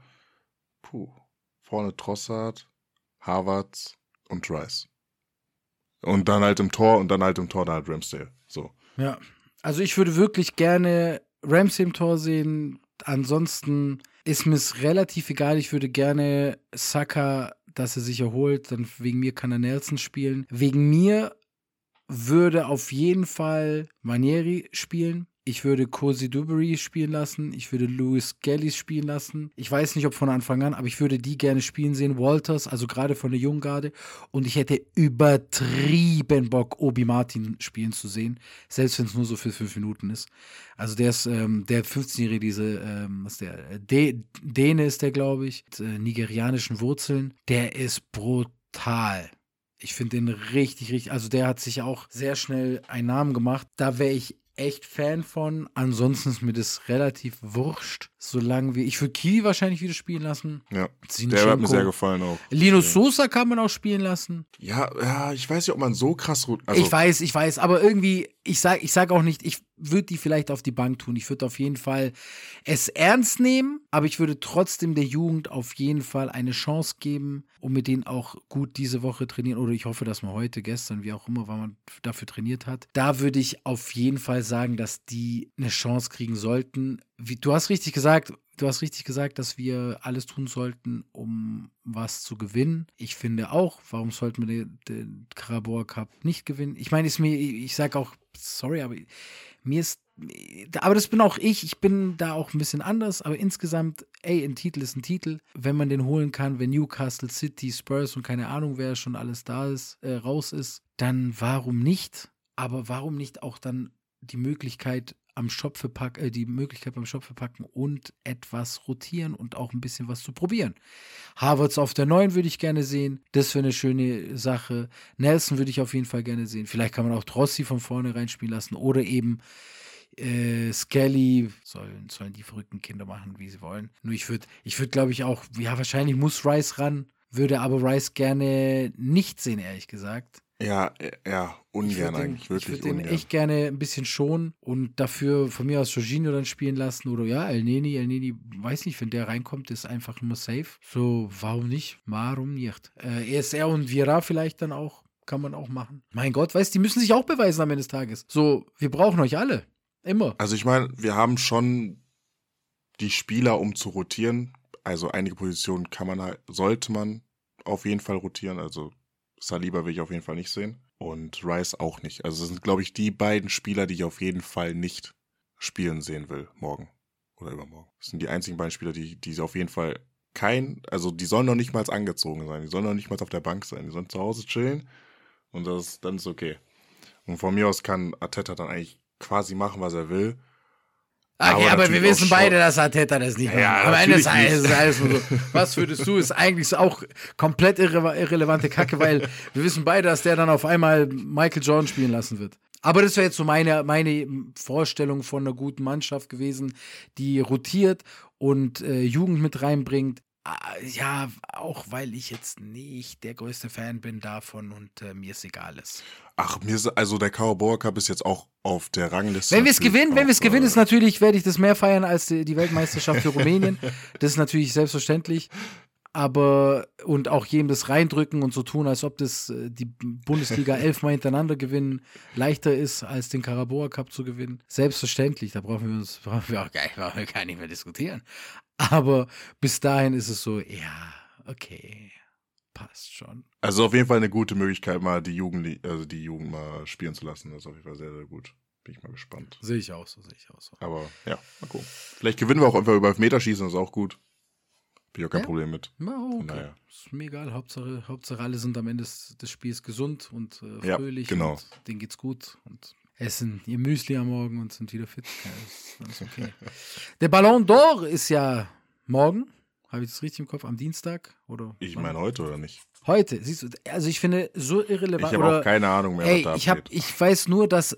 Trossard, Havertz und Rice. Und dann halt im Tor dann halt Ramsdale. So. Ja, also ich würde wirklich gerne Ramsey im Tor sehen. Ansonsten ist mir es relativ egal. Ich würde gerne Saka, dass er sich erholt. Dann wegen mir kann er Nelson spielen. Wegen mir würde auf jeden Fall Ranieri spielen. Ich würde Cozy Duberry spielen lassen. Ich würde Lewis Skelly spielen lassen. Ich weiß nicht, ob von Anfang an, aber ich würde die gerne spielen sehen. Walters, also gerade von der Junggarde. Und ich hätte übertrieben Bock, Obi Martin spielen zu sehen. Selbst wenn es nur so für 5 Minuten ist. Also der ist der 15-jährige, Däne ist der, glaube ich, mit nigerianischen Wurzeln. Der ist brutal. Ich finde den richtig, also der hat sich auch sehr schnell einen Namen gemacht. Da wäre ich echt Fan von. Ansonsten ist mir das relativ wurscht. Solange ich würde Kiwi wahrscheinlich wieder spielen lassen. Ja, der hat mir sehr gefallen auch. Lino Sosa kann man auch spielen lassen. Ja, ich weiß nicht, ob man so krass... Also, ich weiß, aber irgendwie, ich sag auch nicht, ich würde die vielleicht auf die Bank tun. Ich würde auf jeden Fall es ernst nehmen, aber ich würde trotzdem der Jugend auf jeden Fall eine Chance geben und mit denen auch gut diese Woche trainieren. Oder ich hoffe, dass man heute, gestern, wie auch immer, weil man dafür trainiert hat. Da würde ich auf jeden Fall sagen, dass die eine Chance kriegen sollten. Du hast richtig gesagt, dass wir alles tun sollten, um was zu gewinnen. Ich finde auch, warum sollten wir den Carabao Cup nicht gewinnen? Ich meine, ich sage auch, sorry, aber das bin auch ich bin da auch ein bisschen anders, aber insgesamt, ein Titel ist ein Titel. Wenn man den holen kann, wenn Newcastle, City, Spurs und keine Ahnung, wer schon alles da ist, raus ist, dann warum nicht? Aber warum nicht auch dann die Möglichkeit beim Shop verpacken und etwas rotieren und auch ein bisschen was zu probieren. Havertz auf der 9 würde ich gerne sehen. Das wäre eine schöne Sache. Nelson würde ich auf jeden Fall gerne sehen. Vielleicht kann man auch Rossi von vorne reinspielen lassen oder eben Skelly, sollen die verrückten Kinder machen, wie sie wollen. Nur ich würde, glaube ich, auch, ja, wahrscheinlich muss Rice ran, würde aber Rice gerne nicht sehen, ehrlich gesagt. Ja, ungern eigentlich, wirklich Ich würde ungern. den echt gerne ein bisschen schonen und dafür von mir aus Jorginho dann spielen lassen oder ja, El Neni, weiß nicht, wenn der reinkommt, ist einfach nur safe. So, warum nicht? Warum nicht? ESR und Vieira vielleicht dann auch, kann man auch machen. Mein Gott, weißt du, die müssen sich auch beweisen am Ende des Tages. So, wir brauchen euch alle. Immer. Also ich meine, wir haben schon die Spieler, um zu rotieren. Also einige Positionen sollte man auf jeden Fall rotieren. Also Saliba will ich auf jeden Fall nicht sehen. Und Rice auch nicht. Also das sind, glaube ich, die beiden Spieler, die ich auf jeden Fall nicht spielen sehen will, morgen oder übermorgen. Das sind die einzigen beiden Spieler, die auf jeden Fall also die sollen noch nicht mal angezogen sein. Die sollen noch nicht mal auf der Bank sein. Die sollen zu Hause chillen und dann ist okay. Und von mir aus kann Arteta dann eigentlich quasi machen, was er will. Okay, aber wir wissen beide, dass Arteta das nicht macht. Ja, am Ende ist natürlich alles nur so. Was würdest du? Ist eigentlich auch komplett irrelevante Kacke, weil wir wissen beide, dass der dann auf einmal Michael Jordan spielen lassen wird. Aber das wäre jetzt so meine Vorstellung von einer guten Mannschaft gewesen, die rotiert und Jugend mit reinbringt. Ja, auch weil ich jetzt nicht der größte Fan bin davon und mir es egal ist. Ach, also der Carabao Cup ist jetzt auch auf der Rangliste. Wenn wir es gewinnen, ist natürlich, werde ich das mehr feiern als die Weltmeisterschaft für Rumänien. Das ist natürlich selbstverständlich. Aber, und auch jedem das reindrücken und so tun, als ob das die Bundesliga 11-mal hintereinander gewinnen leichter ist, als den Carabao Cup zu gewinnen. Selbstverständlich, da brauchen wir auch gar nicht mehr diskutieren. Aber bis dahin ist es so, ja, okay, passt schon. Also auf jeden Fall eine gute Möglichkeit, mal die Jugend mal spielen zu lassen. Das ist auf jeden Fall sehr, sehr gut. Bin ich mal gespannt. Sehe ich auch so. Aber ja, mal gucken. Vielleicht gewinnen wir auch einfach über Elfmeterschießen, das ist auch gut. Bin ich auch kein Problem mit. Ja, okay. Naja. Ist mir egal. Hauptsache alle sind am Ende des Spiels gesund und fröhlich. Ja, genau. Und denen geht's gut und essen ihr Müsli am Morgen und sind wieder fit. Ja, das ist okay. Der Ballon d'Or ist ja morgen. Habe ich das richtig im Kopf? Am Dienstag? Oder Ich meine heute oder nicht? Heute, siehst du, also ich finde, so irrelevant. Ich habe auch keine Ahnung mehr, was da abgeht. Ich weiß nur, dass,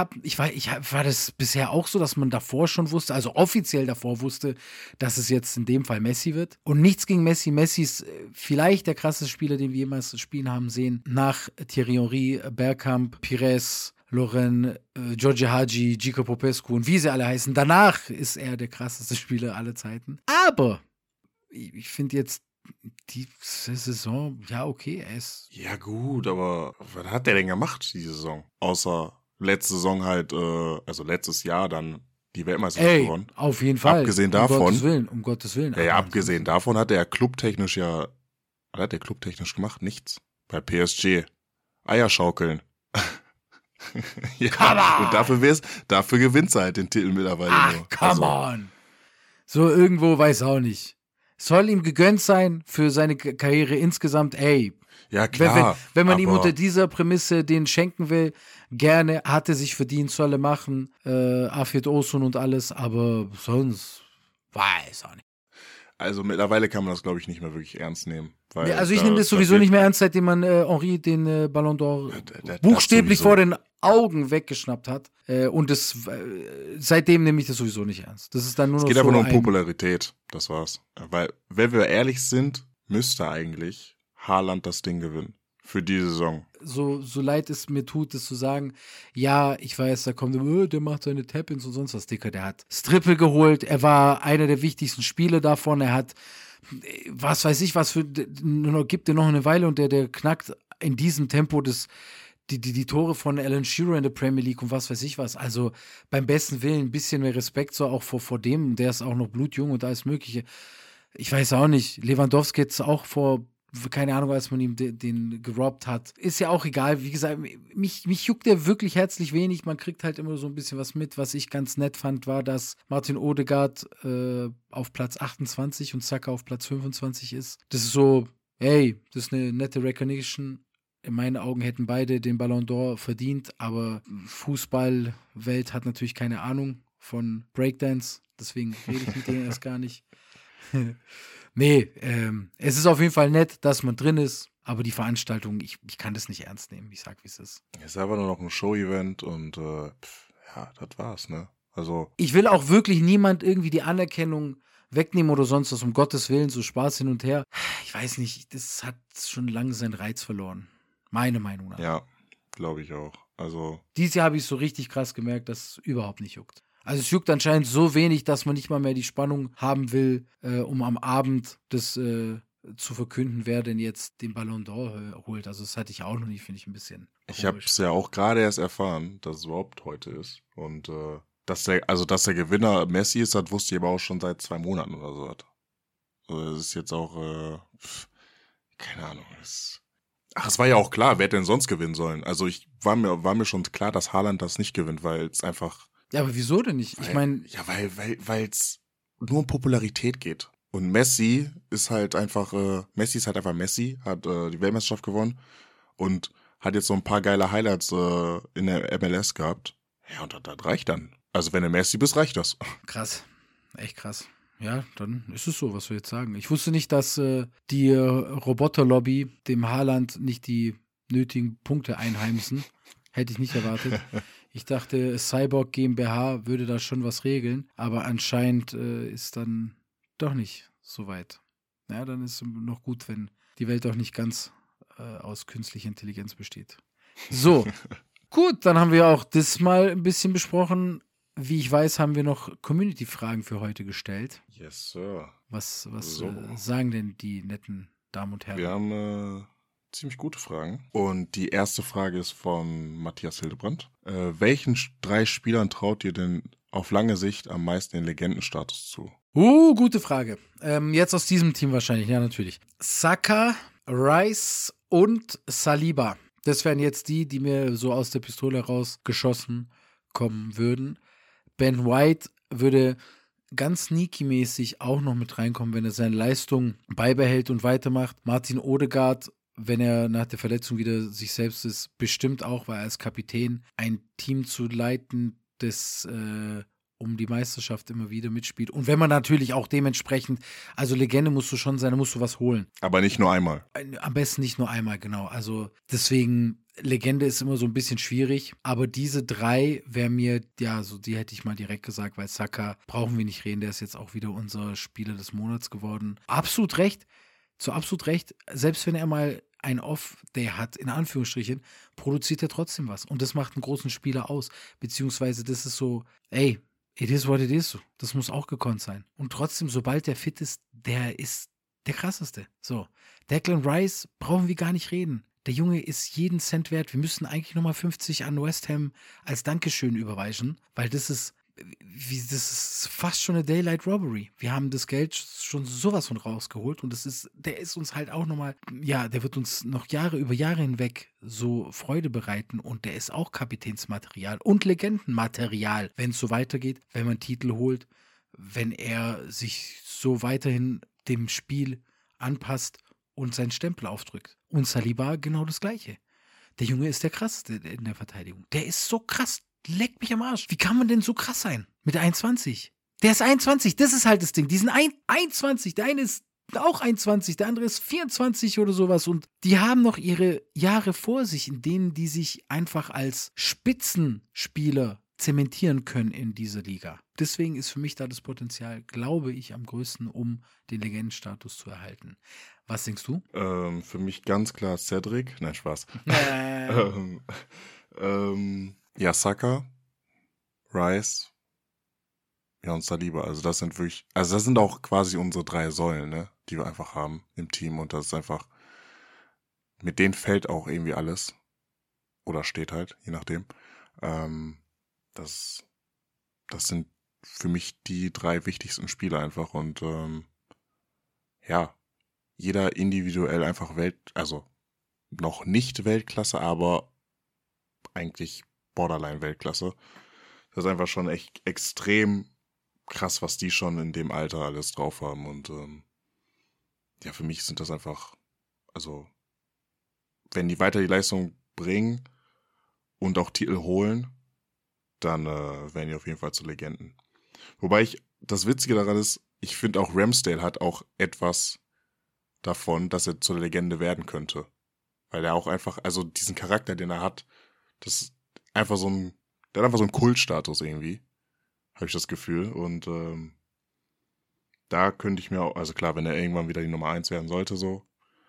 war das bisher auch so, dass man davor schon wusste, also offiziell davor wusste, dass es jetzt in dem Fall Messi wird. Und nichts gegen Messi. Messi ist vielleicht der krasseste Spieler, den wir jemals spielen haben sehen. Nach Thierry Henry, Bergkamp, Pires, Loren, Giorgio Hagi, Gico Popescu und wie sie alle heißen. Danach ist er der krasseste Spieler aller Zeiten. Aber ich finde jetzt diese Saison, ja, okay, er ist. Ja, gut, aber was hat der denn gemacht, diese Saison? Außer letzte Saison halt, also letztes Jahr dann die Weltmeisterschaft gewonnen. Auf jeden Fall. Abgesehen davon. Um Gottes Willen. Ja, abgesehen davon hat er klubtechnisch was hat er klubtechnisch gemacht? Nichts. Bei PSG. Eierschaukeln. Ja, und dafür gewinnt er halt den Titel mittlerweile nur. Come on. So irgendwo, weiß auch nicht. Soll ihm gegönnt sein für seine Karriere insgesamt, ey. Ja, klar. Wenn man ihm unter dieser Prämisse den schenken will, gerne, hat er sich verdient, soll er machen, Afid Osun und alles, aber sonst weiß auch nicht. Also mittlerweile kann man das, glaube ich, nicht mehr wirklich ernst nehmen. Weil ja, also ich nehme das sowieso nicht mehr ernst, seitdem man Henri den Ballon d'Or buchstäblich vor den Augen weggeschnappt hat. Und seitdem nehme ich das sowieso nicht ernst. Das ist dann nur noch es geht so einfach nur um Popularität, das war's. Weil, wenn wir ehrlich sind, müsste eigentlich Haaland das Ding gewinnen. Für die Saison. So leid es mir tut, es zu sagen, ja, ich weiß, da kommt immer, der macht seine Tap-Ins und sonst was, Dicker, der hat das Triple geholt, er war einer der wichtigsten Spieler davon, er hat, was weiß ich, was gibt er noch eine Weile und der knackt in diesem Tempo die Tore von Alan Shearer in der Premier League und was weiß ich was. Also beim besten Willen ein bisschen mehr Respekt so auch vor dem, der ist auch noch blutjung und alles Mögliche. Ich weiß auch nicht, Lewandowski jetzt auch vor keine Ahnung, als man ihm den gerobbt hat. Ist ja auch egal. Wie gesagt, mich juckt der wirklich herzlich wenig. Man kriegt halt immer so ein bisschen was mit. Was ich ganz nett fand, war, dass Martin Odegaard auf Platz 28 und Saka auf Platz 25 ist. Das ist so, hey, das ist eine nette Recognition. In meinen Augen hätten beide den Ballon d'Or verdient, aber Fußballwelt hat natürlich keine Ahnung von Breakdance. Deswegen rede ich mit denen erst gar nicht. Nee, es ist auf jeden Fall nett, dass man drin ist, aber die Veranstaltung, ich kann das nicht ernst nehmen. Ich sag, wie es ist. Es ist einfach nur noch ein Show-Event und ja, das war's, ne? Also, Ich will auch wirklich niemand irgendwie die Anerkennung wegnehmen oder sonst was, um Gottes Willen, so Spaß hin und her. Ich weiß nicht, das hat schon lange seinen Reiz verloren. Meine Meinung nach. ja, glaube ich auch. Also, Dieses Jahr habe ich so richtig krass gemerkt, dass es überhaupt nicht juckt. Also es juckt anscheinend so wenig, dass man nicht mal mehr die Spannung haben will, um am Abend das zu verkünden, wer denn jetzt den Ballon d'Or holt. Also das hatte ich auch noch nie, finde ich ein bisschen ich habe komisch. es ja auch gerade erst erfahren, dass es überhaupt heute ist. Und dass der Gewinner Messi ist, das wusste ich aber auch schon seit 2 Monaten oder so. Also das ist jetzt auch, keine Ahnung. Es war ja auch klar, wer hätte denn sonst gewinnen sollen. Also war mir schon klar, dass Haaland das nicht gewinnt, weil es einfach. Ja, aber wieso denn nicht? Ich meine, Ja, weil es nur um Popularität geht. Und Messi ist halt einfach Messi, hat die Weltmeisterschaft gewonnen und hat jetzt so ein paar geile Highlights in der MLS gehabt. Ja, und das reicht dann. Also wenn du Messi bist, reicht das. krass. Echt krass. Ja, dann ist es so, was wir jetzt sagen. Ich wusste nicht, dass die Roboterlobby dem Haaland nicht die nötigen Punkte einheimsen. Hätte ich nicht erwartet. Ich dachte, Cyborg GmbH würde da schon was regeln, aber anscheinend ist dann doch nicht so weit. Ja, dann ist es noch gut, wenn die Welt auch nicht ganz aus künstlicher Intelligenz besteht. So, gut, dann haben wir auch das mal ein bisschen besprochen. Wie ich weiß, haben wir noch Community-Fragen für heute gestellt. Yes, Sir. Was So. sagen denn die netten Damen und Herren? Wir haben ziemlich gute Fragen. Und die erste Frage ist von Matthias Hildebrand. Welchen 3 Spielern traut ihr denn auf lange Sicht am meisten den Legendenstatus zu? Gute Frage. Jetzt aus diesem Team wahrscheinlich, ja, natürlich. Saka, Rice und Saliba. Das wären jetzt die mir so aus der Pistole rausgeschossen kommen würden. Ben White würde ganz sneaky-mäßig auch noch mit reinkommen, wenn er seine Leistung beibehält und weitermacht. Martin Odegaard, wenn er nach der Verletzung wieder sich selbst ist, bestimmt auch, weil er als Kapitän ein Team zu leiten, das um die Meisterschaft immer wieder mitspielt. Und wenn man natürlich auch dementsprechend, also Legende musst du schon sein, da musst du was holen. Aber nicht nur einmal. Am besten nicht nur einmal, genau. Also deswegen, Legende ist immer so ein bisschen schwierig. Aber diese 3 wären mir, ja, so die hätte ich mal direkt gesagt, weil Saka brauchen wir nicht reden. Der ist jetzt auch wieder unser Spieler des Monats geworden. Absolut recht. Absolut recht. Selbst wenn er mal ein Off-Day hat, in Anführungsstrichen, produziert er trotzdem was. Und das macht einen großen Spieler aus. Beziehungsweise das ist so, ey, it is what it is. Das muss auch gekonnt sein. Und trotzdem, sobald der fit ist der krasseste. So, Declan Rice brauchen wir gar nicht reden. Der Junge ist jeden Cent wert. Wir müssen eigentlich nochmal 50 an West Ham als Dankeschön überweisen, weil das ist fast schon eine Daylight Robbery. Wir haben das Geld schon sowas von rausgeholt und der ist uns halt auch nochmal, ja, der wird uns noch über Jahre hinweg so Freude bereiten und der ist auch Kapitänsmaterial und Legendenmaterial, wenn es so weitergeht, wenn man Titel holt, wenn er sich so weiterhin dem Spiel anpasst und seinen Stempel aufdrückt. Und Saliba genau das Gleiche. Der Junge ist der krasseste in der Verteidigung. Der ist so krass. Leck mich am Arsch. Wie kann man denn so krass sein? Mit der 21. Der ist 21. Das ist halt das Ding. Die sind 21. Der eine ist auch 21. Der andere ist 24 oder sowas. Und die haben noch ihre Jahre vor sich, in denen die sich einfach als Spitzenspieler zementieren können in dieser Liga. Deswegen ist für mich da das Potenzial, glaube ich, am größten, um den Legendenstatus zu erhalten. Was denkst du? Für mich ganz klar Cedric. Nein, Spaß. Ja, Saka, Rice, ja und Saliba. Also das sind auch quasi unsere 3 Säulen, ne, die wir einfach haben im Team. Und das ist einfach, mit denen fällt auch irgendwie alles. Oder steht halt, je nachdem. Das sind für mich die 3 wichtigsten Spieler einfach. Und ja, jeder individuell einfach also noch nicht Weltklasse, aber eigentlich Borderline-Weltklasse. Das ist einfach schon echt extrem krass, was die schon in dem Alter alles drauf haben. Und ja, für mich sind das einfach, also wenn die weiter die Leistung bringen und auch Titel holen, dann werden die auf jeden Fall zu Legenden. Wobei das Witzige daran ist, ich finde auch Ramsdale hat auch etwas davon, dass er zur Legende werden könnte. Weil er auch einfach, also diesen Charakter, den er hat, das ist einfach der hat einfach so einen Kultstatus irgendwie. habe ich das Gefühl. Und da könnte ich mir auch, also klar, wenn er irgendwann wieder die Nummer 1 werden sollte, so,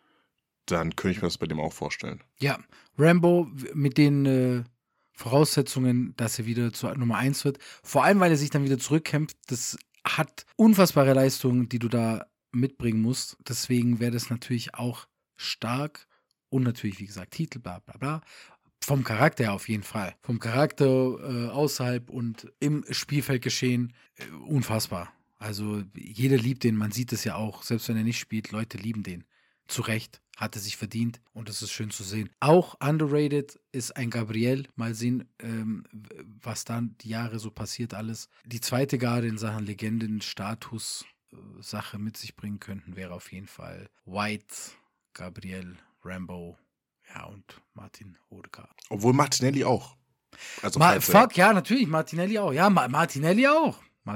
dann könnte ich mir das bei dem auch vorstellen. Ja, Rambo mit den Voraussetzungen, dass er wieder zur Nummer 1 wird. Vor allem, weil er sich dann wieder zurückkämpft. Das hat unfassbare Leistungen, die du da mitbringen musst. Deswegen wäre das natürlich auch stark. Und natürlich, wie gesagt, Titel, bla bla bla. Vom Charakter her auf jeden Fall. Vom Charakter außerhalb und im Spielfeld geschehen, unfassbar. Also jeder liebt den, man sieht es ja auch, selbst wenn er nicht spielt, Leute lieben den. Zu Recht, hat er sich verdient und es ist schön zu sehen. Auch underrated ist ein Gabriel. Mal sehen, was dann die Jahre so passiert alles. Die zweite Garde in Sachen Legendenstatus Sache mit sich bringen könnten, wäre auf jeden Fall White, Gabriel, Rambo, ja und Martin Odegaard. Obwohl Martinelli auch. Also ja, natürlich, Martinelli auch. Ja, Martinelli auch.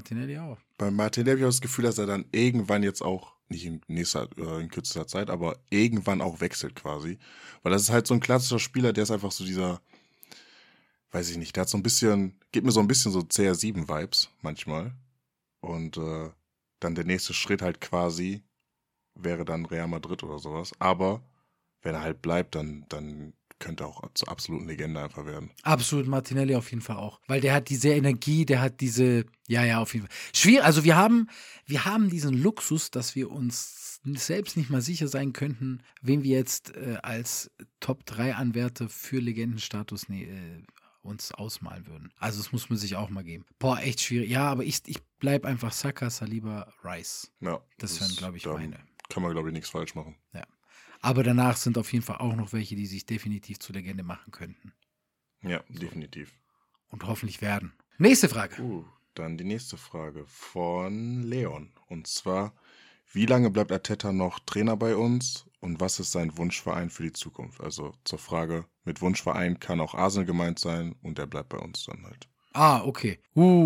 Bei Martinelli habe ich auch das Gefühl, dass er dann irgendwann jetzt auch, nicht in kürzester Zeit, aber irgendwann auch wechselt quasi. Weil das ist halt so ein klassischer Spieler, der ist einfach so dieser, weiß ich nicht, der hat so ein bisschen, gibt mir so ein bisschen so CR7-Vibes manchmal. Und dann der nächste Schritt halt quasi wäre dann Real Madrid oder sowas. Aber wenn er halt bleibt, dann könnte er auch zur absoluten Legende einfach werden. Absolut, Martinelli auf jeden Fall auch. Weil der hat diese Energie, der hat diese, ja, auf jeden Fall. Schwierig, also wir haben diesen Luxus, dass wir uns selbst nicht mal sicher sein könnten, wen wir jetzt als Top-3-Anwärter für Legendenstatus uns ausmalen würden. Also das muss man sich auch mal geben. Boah, echt schwierig. Ja, aber ich bleib einfach Saka, Saliba, Rice. Ja. Das wären, glaube ich, meine. Kann man, glaube ich, nichts falsch machen. Ja. Aber danach sind auf jeden Fall auch noch welche, die sich definitiv zur Legende machen könnten. Ja, definitiv. Und hoffentlich werden. Nächste Frage. Dann die nächste Frage von Leon. Und zwar, wie lange bleibt Arteta noch Trainer bei uns und was ist sein Wunschverein für die Zukunft? Also zur Frage, mit Wunschverein kann auch Arsenal gemeint sein und er bleibt bei uns dann halt. Okay.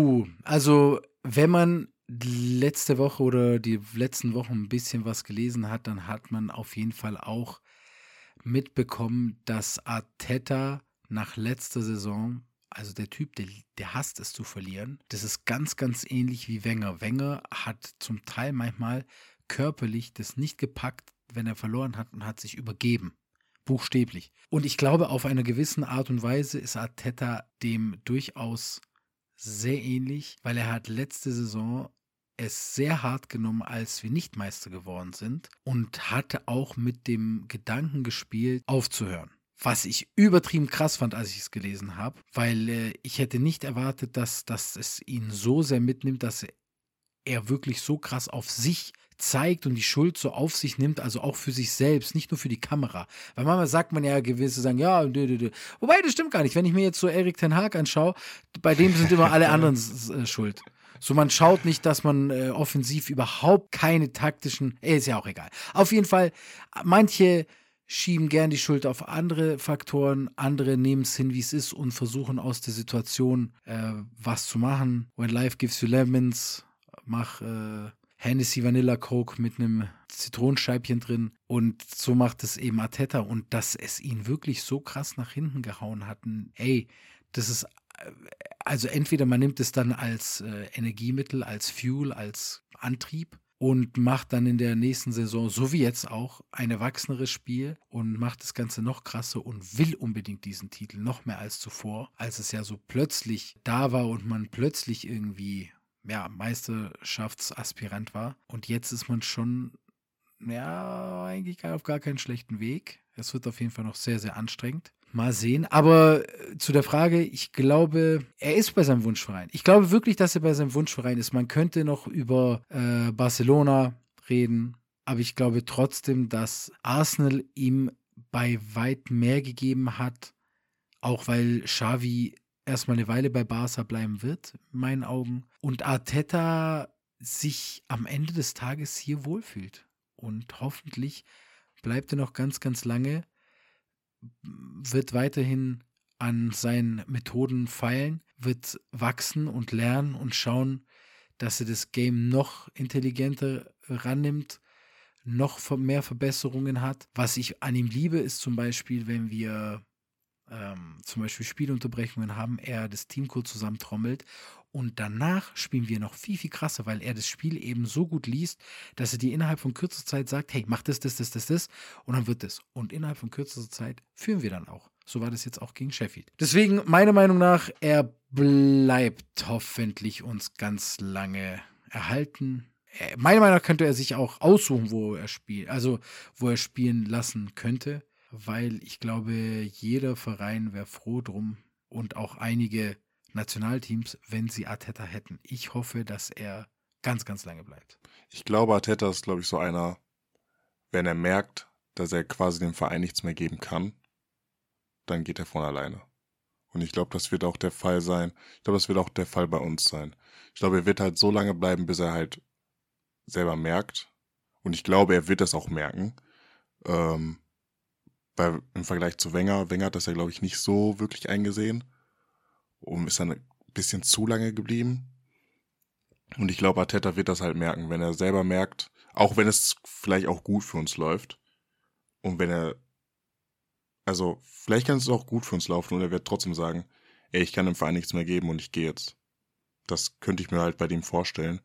Also wenn man letzte Woche oder die letzten Wochen ein bisschen was gelesen hat, dann hat man auf jeden Fall auch mitbekommen, dass Arteta nach letzter Saison, also der Typ, der hasst es zu verlieren, das ist ganz, ganz ähnlich wie Wenger. Wenger hat zum Teil manchmal körperlich das nicht gepackt, wenn er verloren hat und hat sich übergeben. Buchstäblich. Und ich glaube, auf eine gewisse Art und Weise ist Arteta dem durchaus sehr ähnlich, weil er hat letzte Saison es sehr hart genommen, als wir nicht Meister geworden sind und hatte auch mit dem Gedanken gespielt, aufzuhören. Was ich übertrieben krass fand, als ich es gelesen habe, weil ich hätte nicht erwartet, dass es ihn so sehr mitnimmt, dass er wirklich so krass auf sich zeigt und die Schuld so auf sich nimmt, also auch für sich selbst, nicht nur für die Kamera. Weil manchmal sagt man ja gewisse sagen, ja, wobei das stimmt gar nicht. Wenn ich mir jetzt so Erik ten Hag anschaue, bei dem sind immer alle anderen schuld. So, man schaut nicht, dass man offensiv überhaupt keine taktischen, ist ja auch egal. Auf jeden Fall, manche schieben gern die Schuld auf andere Faktoren, andere nehmen es hin, wie es ist und versuchen aus der Situation was zu machen. When life gives you lemons, mach Hennessy Vanilla Coke mit einem Zitronenscheibchen drin und so macht es eben Arteta und dass es ihn wirklich so krass nach hinten gehauen hatten, das ist, also entweder man nimmt es dann als Energiemittel, als Fuel, als Antrieb und macht dann in der nächsten Saison, so wie jetzt auch, ein erwachseneres Spiel und macht das Ganze noch krasser und will unbedingt diesen Titel noch mehr als zuvor, als es ja so plötzlich da war und man plötzlich irgendwie Meisterschaftsaspirant war. Und jetzt ist man schon, eigentlich auf gar keinen schlechten Weg. Es wird auf jeden Fall noch sehr, sehr anstrengend. Mal sehen. Aber zu der Frage, ich glaube, er ist bei seinem Wunschverein. Ich glaube wirklich, dass er bei seinem Wunschverein ist. Man könnte noch über Barcelona reden, aber ich glaube trotzdem, dass Arsenal ihm bei weit mehr gegeben hat, auch weil Xavi erstmal eine Weile bei Barca bleiben wird, in meinen Augen. Und Arteta sich am Ende des Tages hier wohlfühlt. Und hoffentlich bleibt er noch ganz, ganz lange, wird weiterhin an seinen Methoden feilen, wird wachsen und lernen und schauen, dass er das Game noch intelligenter rannimmt, noch mehr Verbesserungen hat. Was ich an ihm liebe, ist zum Beispiel, wenn wir zum Beispiel Spielunterbrechungen haben, er das Team kurz zusammentrommelt Und danach spielen wir noch viel, viel krasser, weil er das Spiel eben so gut liest, dass er dir innerhalb von kürzester Zeit sagt, hey, mach das. Und dann wird das. Und innerhalb von kürzester Zeit führen wir dann auch. So war das jetzt auch gegen Sheffield. Deswegen, meiner Meinung nach, er bleibt hoffentlich uns ganz lange erhalten. Meiner Meinung nach könnte er sich auch aussuchen, wo er spielt, also wo er spielen lassen könnte, weil ich glaube, jeder Verein wäre froh drum und auch einige Nationalteams, wenn sie Arteta hätten. Ich hoffe, dass er ganz, ganz lange bleibt. Ich glaube, Arteta ist, glaube ich, so einer, wenn er merkt, dass er quasi dem Verein nichts mehr geben kann, dann geht er von alleine. Und ich glaube, das wird auch der Fall sein. Ich glaube, das wird auch der Fall bei uns sein. Ich glaube, er wird halt so lange bleiben, bis er halt selber merkt. Und ich glaube, er wird das auch merken. Weil im Vergleich zu Wenger hat das ja, glaube ich, nicht so wirklich eingesehen. Und ist dann ein bisschen zu lange geblieben. Und ich glaube, Arteta wird das halt merken, wenn er selber merkt, auch wenn es vielleicht auch gut für uns läuft. Und wenn er, also vielleicht kann es auch gut für uns laufen und er wird trotzdem sagen, ey, ich kann dem Verein nichts mehr geben und ich gehe jetzt. Das könnte ich mir halt bei dem vorstellen.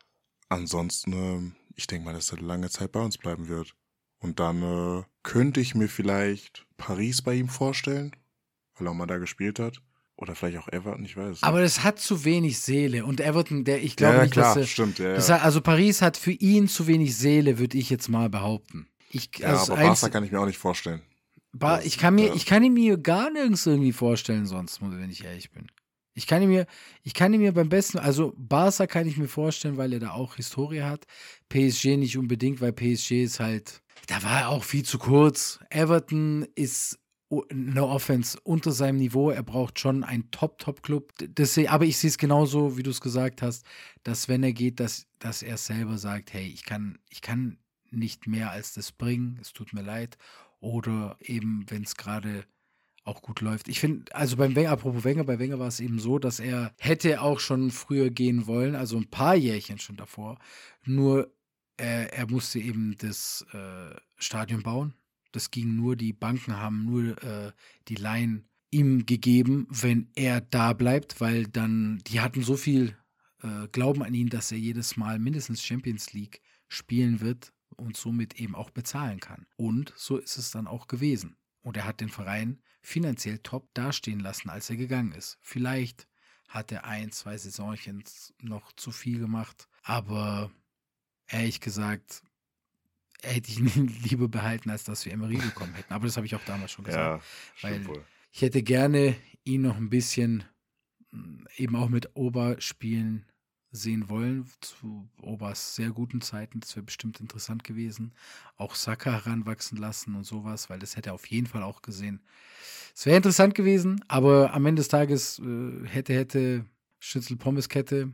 Ansonsten, ich denke mal, dass er lange Zeit bei uns bleiben wird. Und dann könnte ich mir vielleicht Paris bei ihm vorstellen, weil er auch mal da gespielt hat. Oder vielleicht auch Everton, ich weiß. Aber das hat zu wenig Seele. Und Everton, ich glaube nicht, klar, dass stimmt, also Paris hat für ihn zu wenig Seele, würde ich jetzt mal behaupten. Aber Barca kann ich mir auch nicht vorstellen. Ich kann ihn mir gar nirgends irgendwie vorstellen sonst, wenn ich ehrlich bin. Ich kann ihn mir beim besten, also Barca kann ich mir vorstellen, weil er da auch Historie hat. PSG nicht unbedingt, weil PSG ist halt, da war er auch viel zu kurz. Everton ist no offense, unter seinem Niveau. Er braucht schon einen Top-Club. Aber ich sehe es genauso, wie du es gesagt hast, dass wenn er geht, dass er selber sagt, hey, ich kann nicht mehr als das bringen, es tut mir leid. Oder eben, wenn es gerade auch gut läuft. Ich finde, also apropos Wenger, bei Wenger war es eben so, dass er hätte auch schon früher gehen wollen, also ein paar Jährchen schon davor. Nur er musste eben das Stadion bauen. Das ging nur, die Banken haben nur die Leihen ihm gegeben, wenn er da bleibt, weil dann, die hatten so viel Glauben an ihn, dass er jedes Mal mindestens Champions League spielen wird und somit eben auch bezahlen kann. Und so ist es dann auch gewesen. Und er hat den Verein finanziell top dastehen lassen, als er gegangen ist. Vielleicht hat er 1-2 Saisonchen noch zu viel gemacht, aber ehrlich gesagt, hätte ich ihn lieber behalten, als dass wir Emery bekommen hätten. Aber das habe ich auch damals schon gesagt. Ja, weil wohl. Ich hätte gerne ihn noch ein bisschen eben auch mit Ober spielen sehen wollen, zu Obers sehr guten Zeiten. Das wäre bestimmt interessant gewesen. Auch Saka heranwachsen lassen und sowas, weil das hätte er auf jeden Fall auch gesehen. Es wäre interessant gewesen, aber am Ende des Tages hätte Schnitzel-Pommes-Kette.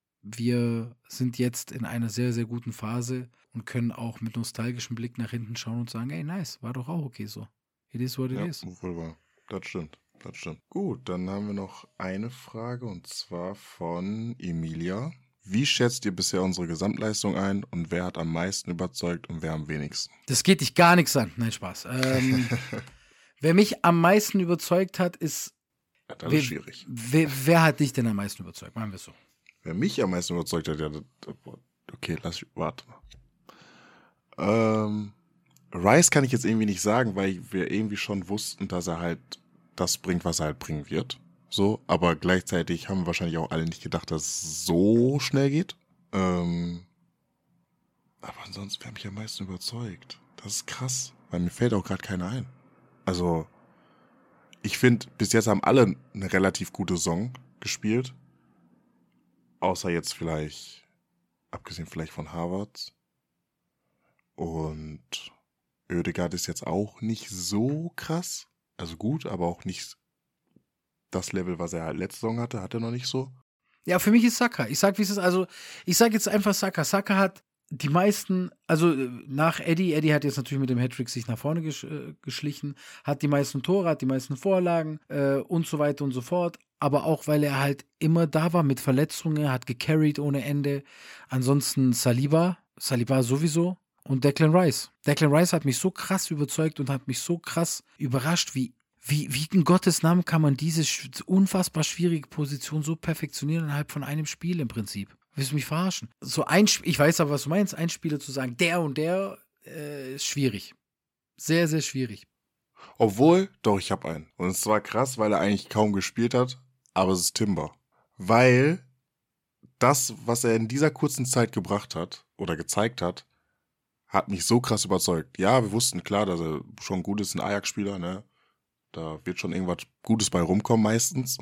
Wir sind jetzt in einer sehr, sehr guten Phase und können auch mit nostalgischem Blick nach hinten schauen und sagen, ey, nice, war doch auch okay so. It is what it is. Wohl wahr. Das stimmt. Gut, dann haben wir noch eine Frage und zwar von Emilia. Wie schätzt ihr bisher unsere Gesamtleistung ein und wer hat am meisten überzeugt und wer am wenigsten? Das geht dich gar nichts an. Nein, Spaß. Wer mich am meisten überzeugt hat, ist... Ja, das ist schwierig. Wer hat dich denn am meisten überzeugt? Machen wir es so. Wer mich am meisten überzeugt hat, okay, warte mal. Rice kann ich jetzt irgendwie nicht sagen, weil wir irgendwie schon wussten, dass er halt das bringt, was er halt bringen wird. So, aber gleichzeitig haben wir wahrscheinlich auch alle nicht gedacht, dass es so schnell geht. Aber ansonsten, wer mich am meisten überzeugt? Das ist krass, weil mir fällt auch gerade keiner ein. Also, ich finde, bis jetzt haben alle eine relativ gute Saison gespielt. Außer jetzt abgesehen vielleicht von Harvard. Und Ødegaard ist jetzt auch nicht so krass. Also gut, aber auch nicht das Level, was er halt letzte Saison hatte, hat er noch nicht so. Ja, für mich ist Saka. Ich sag, wie es ist. Also, ich sag jetzt einfach Saka. Saka hat die meisten, also nach Eddie hat jetzt natürlich mit dem Hattrick sich nach vorne geschlichen, hat die meisten Tore, hat die meisten Vorlagen und so weiter und so fort. Aber auch, weil er halt immer da war mit Verletzungen, hat gecarried ohne Ende. Ansonsten Saliba sowieso. Und Declan Rice. Declan Rice hat mich so krass überzeugt und hat mich so krass überrascht, wie Wie in Gottes Namen kann man diese unfassbar schwierige Position so perfektionieren innerhalb von einem Spiel im Prinzip? Willst du mich verarschen? Ich weiß aber, was du meinst, ein Spieler zu sagen, der und der ist schwierig. Sehr, sehr schwierig. Obwohl, doch, ich habe einen. Und es war krass, weil er eigentlich kaum gespielt hat, aber es ist Timber. Weil das, was er in dieser kurzen Zeit gebracht hat oder gezeigt hat, hat mich so krass überzeugt. Ja, wir wussten klar, dass er schon gut ist, ein Ajax-Spieler, ne? Da wird schon irgendwas Gutes bei rumkommen meistens.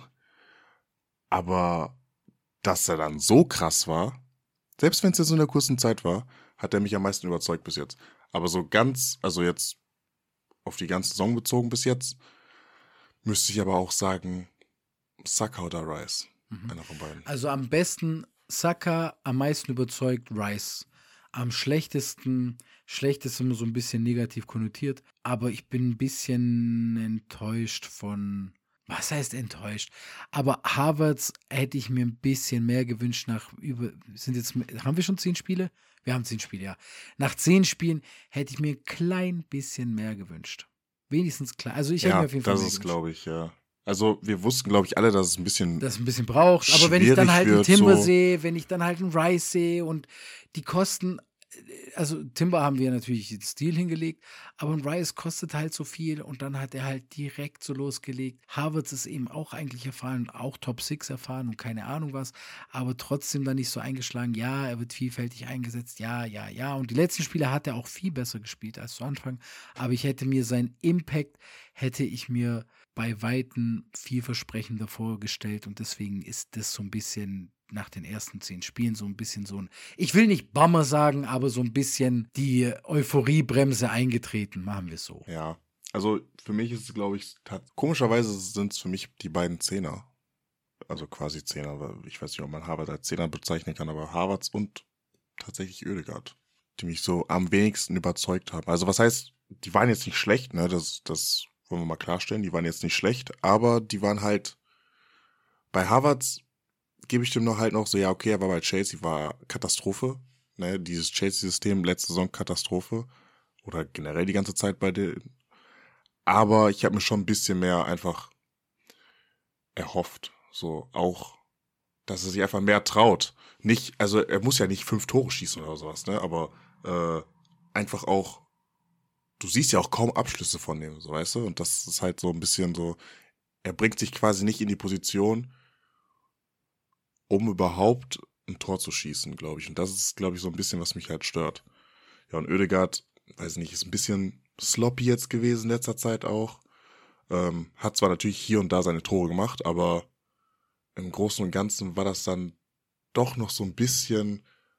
Aber dass er dann so krass war, selbst wenn es jetzt in der kurzen Zeit war, hat er mich am meisten überzeugt bis jetzt. Aber so ganz, also jetzt auf die ganze Saison bezogen bis jetzt, müsste ich aber auch sagen, Saka oder Rice. Einer von beiden. Also am besten Saka, am meisten überzeugt Rice. Am schlechtesten immer so ein bisschen negativ konnotiert, aber ich bin ein bisschen enttäuscht von, was heißt enttäuscht? Aber Havertz hätte ich mir ein bisschen mehr gewünscht haben wir schon 10 Spiele? Wir haben 10 Spiele, ja. Nach 10 Spielen hätte ich mir ein klein bisschen mehr gewünscht. Wenigstens klar. Also ich hätte mir auf jeden Fall das mehr ist, gewünscht. glaube ich, ja. Also wir wussten, glaube ich, alle, dass es ein bisschen braucht. Aber wenn ich dann halt einen wird, Timber so. sehe, wenn ich dann halt einen Rice sehe und die Kosten, also Timber haben wir natürlich den Stil hingelegt, aber ein Rice kostet halt so viel und dann hat er halt direkt so losgelegt. Havertz ist eben auch eigentlich erfahren, auch Top 6 erfahren und keine Ahnung was, aber trotzdem dann nicht so eingeschlagen. Ja, er wird vielfältig eingesetzt, ja. Und die letzten Spiele hat er auch viel besser gespielt als zu Anfang, aber ich hätte mir seinen Impact, bei Weitem vielversprechender vorgestellt und deswegen ist das so ein bisschen nach den ersten 10 Spielen so ein bisschen so ein, ich will nicht Bummer sagen, aber so ein bisschen die Euphoriebremse eingetreten, machen wir es so. Ja, also für mich ist es, glaube ich, komischerweise sind es für mich die beiden Zehner. Also quasi Zehner, weil ich weiß nicht, ob man Havertz als Zehner bezeichnen kann, aber Havertz und tatsächlich Ødegaard, die mich so am wenigsten überzeugt haben. Also was heißt, die waren jetzt nicht schlecht, ne, das wollen wir mal klarstellen, die waren jetzt nicht schlecht, aber die waren halt, bei Havertz gebe ich dem noch so, ja, okay, er war bei Chelsea, war Katastrophe, ne, dieses Chelsea-System, letzte Saison Katastrophe, oder generell die ganze Zeit bei denen, aber ich habe mir schon ein bisschen mehr einfach erhofft, so auch, dass er sich einfach mehr traut, nicht, also er muss ja nicht 5 Tore schießen oder sowas, ne, aber einfach auch, du siehst ja auch kaum Abschlüsse von dem, so, weißt du? Und das ist halt so ein bisschen so, er bringt sich quasi nicht in die Position, um überhaupt ein Tor zu schießen, glaube ich. Und das ist, glaube ich, so ein bisschen, was mich halt stört. Ja, und Ødegaard, weiß nicht, ist ein bisschen sloppy jetzt gewesen in letzter Zeit auch. Hat zwar natürlich hier und da seine Tore gemacht, aber im Großen und Ganzen war das dann doch noch so ein bisschen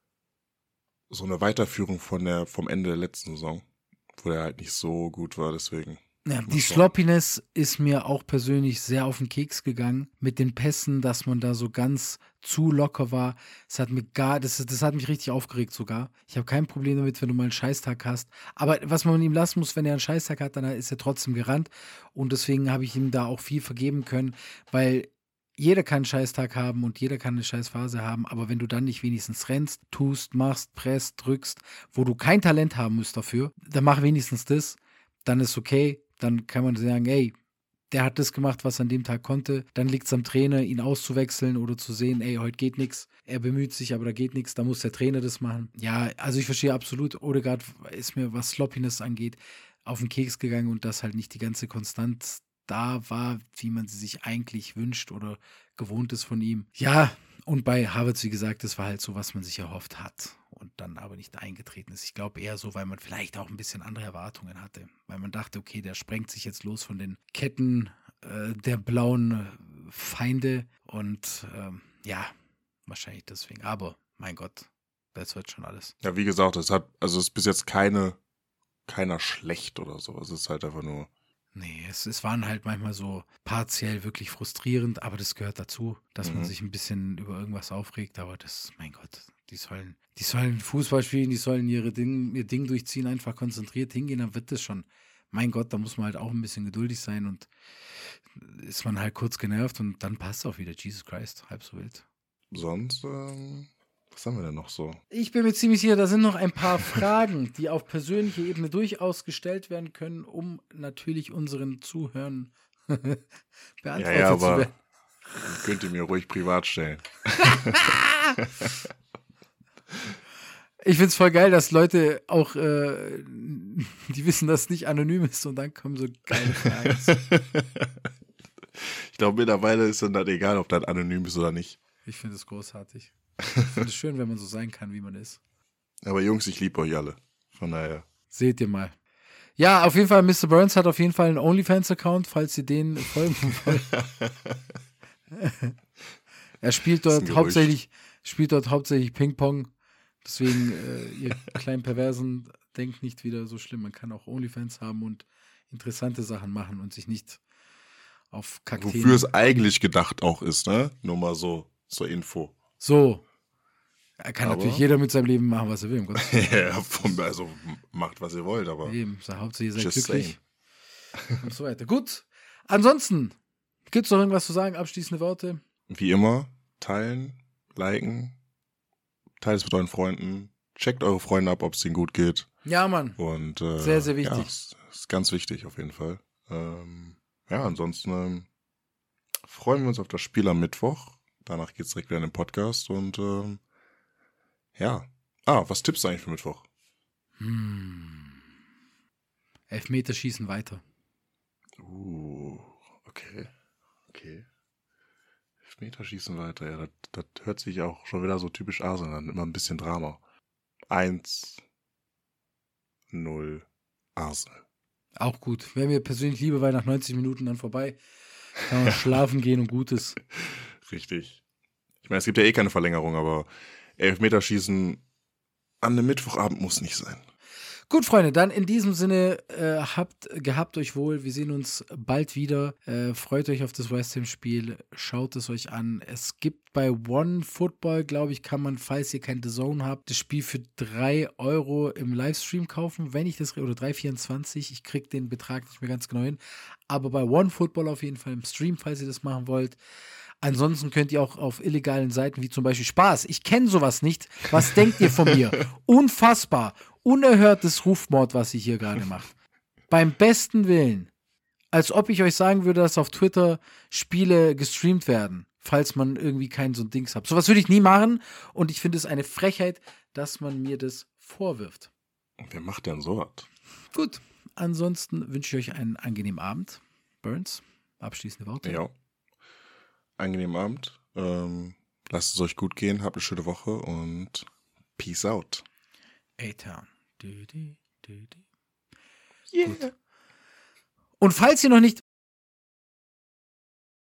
so eine Weiterführung vom Ende der letzten Saison, wo der halt nicht so gut war, deswegen. Ja, die Sloppiness ist mir auch persönlich sehr auf den Keks gegangen mit den Pässen, dass man da so ganz zu locker war. Das hat mich richtig aufgeregt sogar. Ich habe kein Problem damit, wenn du mal einen Scheißtag hast. Aber was man ihm lassen muss, wenn er einen Scheißtag hat, dann ist er trotzdem gerannt. Und deswegen habe ich ihm da auch viel vergeben können, weil jeder kann einen Scheißtag haben und jeder kann eine Scheißphase haben, aber wenn du dann nicht wenigstens rennst, tust, machst, presst, drückst, wo du kein Talent haben musst dafür, dann mach wenigstens das, dann ist okay, dann kann man sagen, ey, der hat das gemacht, was er an dem Tag konnte, dann liegt es am Trainer, ihn auszuwechseln oder zu sehen, ey, heute geht nichts, er bemüht sich, aber da geht nichts, da muss der Trainer das machen. Ja, also ich verstehe absolut, Ødegaard ist mir, was Sloppiness angeht, auf den Keks gegangen und dass halt nicht die ganze Konstanz da war, wie man sie sich eigentlich wünscht oder gewohnt ist von ihm. Ja, und bei Havertz, wie gesagt, das war halt so, was man sich erhofft hat und dann aber nicht eingetreten ist. Ich glaube eher so, weil man vielleicht auch ein bisschen andere Erwartungen hatte, weil man dachte, okay, der sprengt sich jetzt los von den Ketten der blauen Feinde und ja, wahrscheinlich deswegen. Aber, mein Gott, das wird schon alles. Ja, wie gesagt, es ist bis jetzt keiner schlecht oder so. Es ist halt einfach nur. Nee, es waren halt manchmal so partiell wirklich frustrierend, aber das gehört dazu, dass man sich ein bisschen über irgendwas aufregt, aber das, mein Gott, die sollen Fußball spielen, die sollen ihr Ding durchziehen, einfach konzentriert hingehen, dann wird das schon. Mein Gott, da muss man halt auch ein bisschen geduldig sein und ist man halt kurz genervt und dann passt auch wieder, Jesus Christ, halb so wild. Sonst, was haben wir denn noch so? Ich bin mir ziemlich sicher, da sind noch ein paar Fragen, die auf persönlicher Ebene durchaus gestellt werden können, um natürlich unseren Zuhörern beantwortet Ja, zu aber werden. könnt ihr mir ruhig privat stellen. Ich find's voll geil, dass Leute auch, die wissen, dass es nicht anonym ist und dann kommen so geile Fragen. Ich glaube, mittlerweile ist dann egal, ob das anonym ist oder nicht. Ich finde es großartig. Ich finde es schön, wenn man so sein kann, wie man ist. Aber Jungs, ich liebe euch alle. Von daher. Seht ihr mal. Ja, auf jeden Fall, Mr. Burns hat auf jeden Fall einen OnlyFans-Account, falls ihr den folgen wollt. Er spielt Das ist dort ein Gerücht. hauptsächlich Ping-Pong. Deswegen, ihr kleinen Perversen, denkt nicht wieder so schlimm. Man kann auch OnlyFans haben und interessante Sachen machen und sich nicht auf Kakteen. Wofür es eigentlich gedacht auch ist, ne? Nur mal so zur Info. So. Kann Aber- natürlich jeder mit seinem Leben machen, was er will. Um Gottes Willen. Ja, also macht, was ihr wollt, aber Eben, Hauptsache ihr seid Just glücklich. Und so weiter. Gut. Ansonsten, gibt es noch irgendwas zu sagen? Abschließende Worte? wie immer, teilen, liken, teilt es mit euren Freunden, checkt eure Freunde ab, ob es ihnen gut geht. Ja, Mann. Und Sehr, sehr wichtig. Ja, ist ganz wichtig auf jeden Fall. Ja, ansonsten freuen wir uns auf das Spiel am Mittwoch. Danach geht's direkt wieder in den Podcast und ja. Was tippst du eigentlich für Mittwoch? Elfmeterschießen weiter. Okay. Elfmeterschießen weiter, ja, das hört sich auch schon wieder so typisch Arsenal an, immer ein bisschen Drama. 1-0 Arsenal. Auch gut. Wäre mir persönlich lieber, weil nach 90 Minuten dann vorbei. Kann man schlafen gehen und Gutes. Richtig. Ich meine, es gibt ja eh keine Verlängerung, aber Elfmeterschießen an einem Mittwochabend muss nicht sein. Gut, Freunde, dann in diesem Sinne, gehabt euch wohl. Wir sehen uns bald wieder. Freut euch auf das West Ham-Spiel. Schaut es euch an. Es gibt bei One Football, glaube ich, kann man, falls ihr kein DAZN habt, das Spiel für 3 € im Livestream kaufen. Wenn ich das, oder 3,24. Ich kriege den Betrag nicht mehr ganz genau hin. Aber bei One Football auf jeden Fall im Stream, falls ihr das machen wollt. Ansonsten könnt ihr auch auf illegalen Seiten wie zum Beispiel Spaß. Ich kenne sowas nicht. Was denkt ihr von mir? Unfassbar. Unerhörtes Rufmord, was ich hier gerade mache. Beim besten Willen. Als ob ich euch sagen würde, dass auf Twitter Spiele gestreamt werden, falls man irgendwie kein so ein Dings hat. Sowas würde ich nie machen und ich finde es eine Frechheit, dass man mir das vorwirft. Wer macht denn sowas? Gut, ansonsten wünsche ich euch einen angenehmen Abend. Burns, abschließende Worte. Ja. Angenehmen Abend. Lasst es euch gut gehen, habt eine schöne Woche und peace out. A-Town. Yeah. Gut. Und falls ihr noch nicht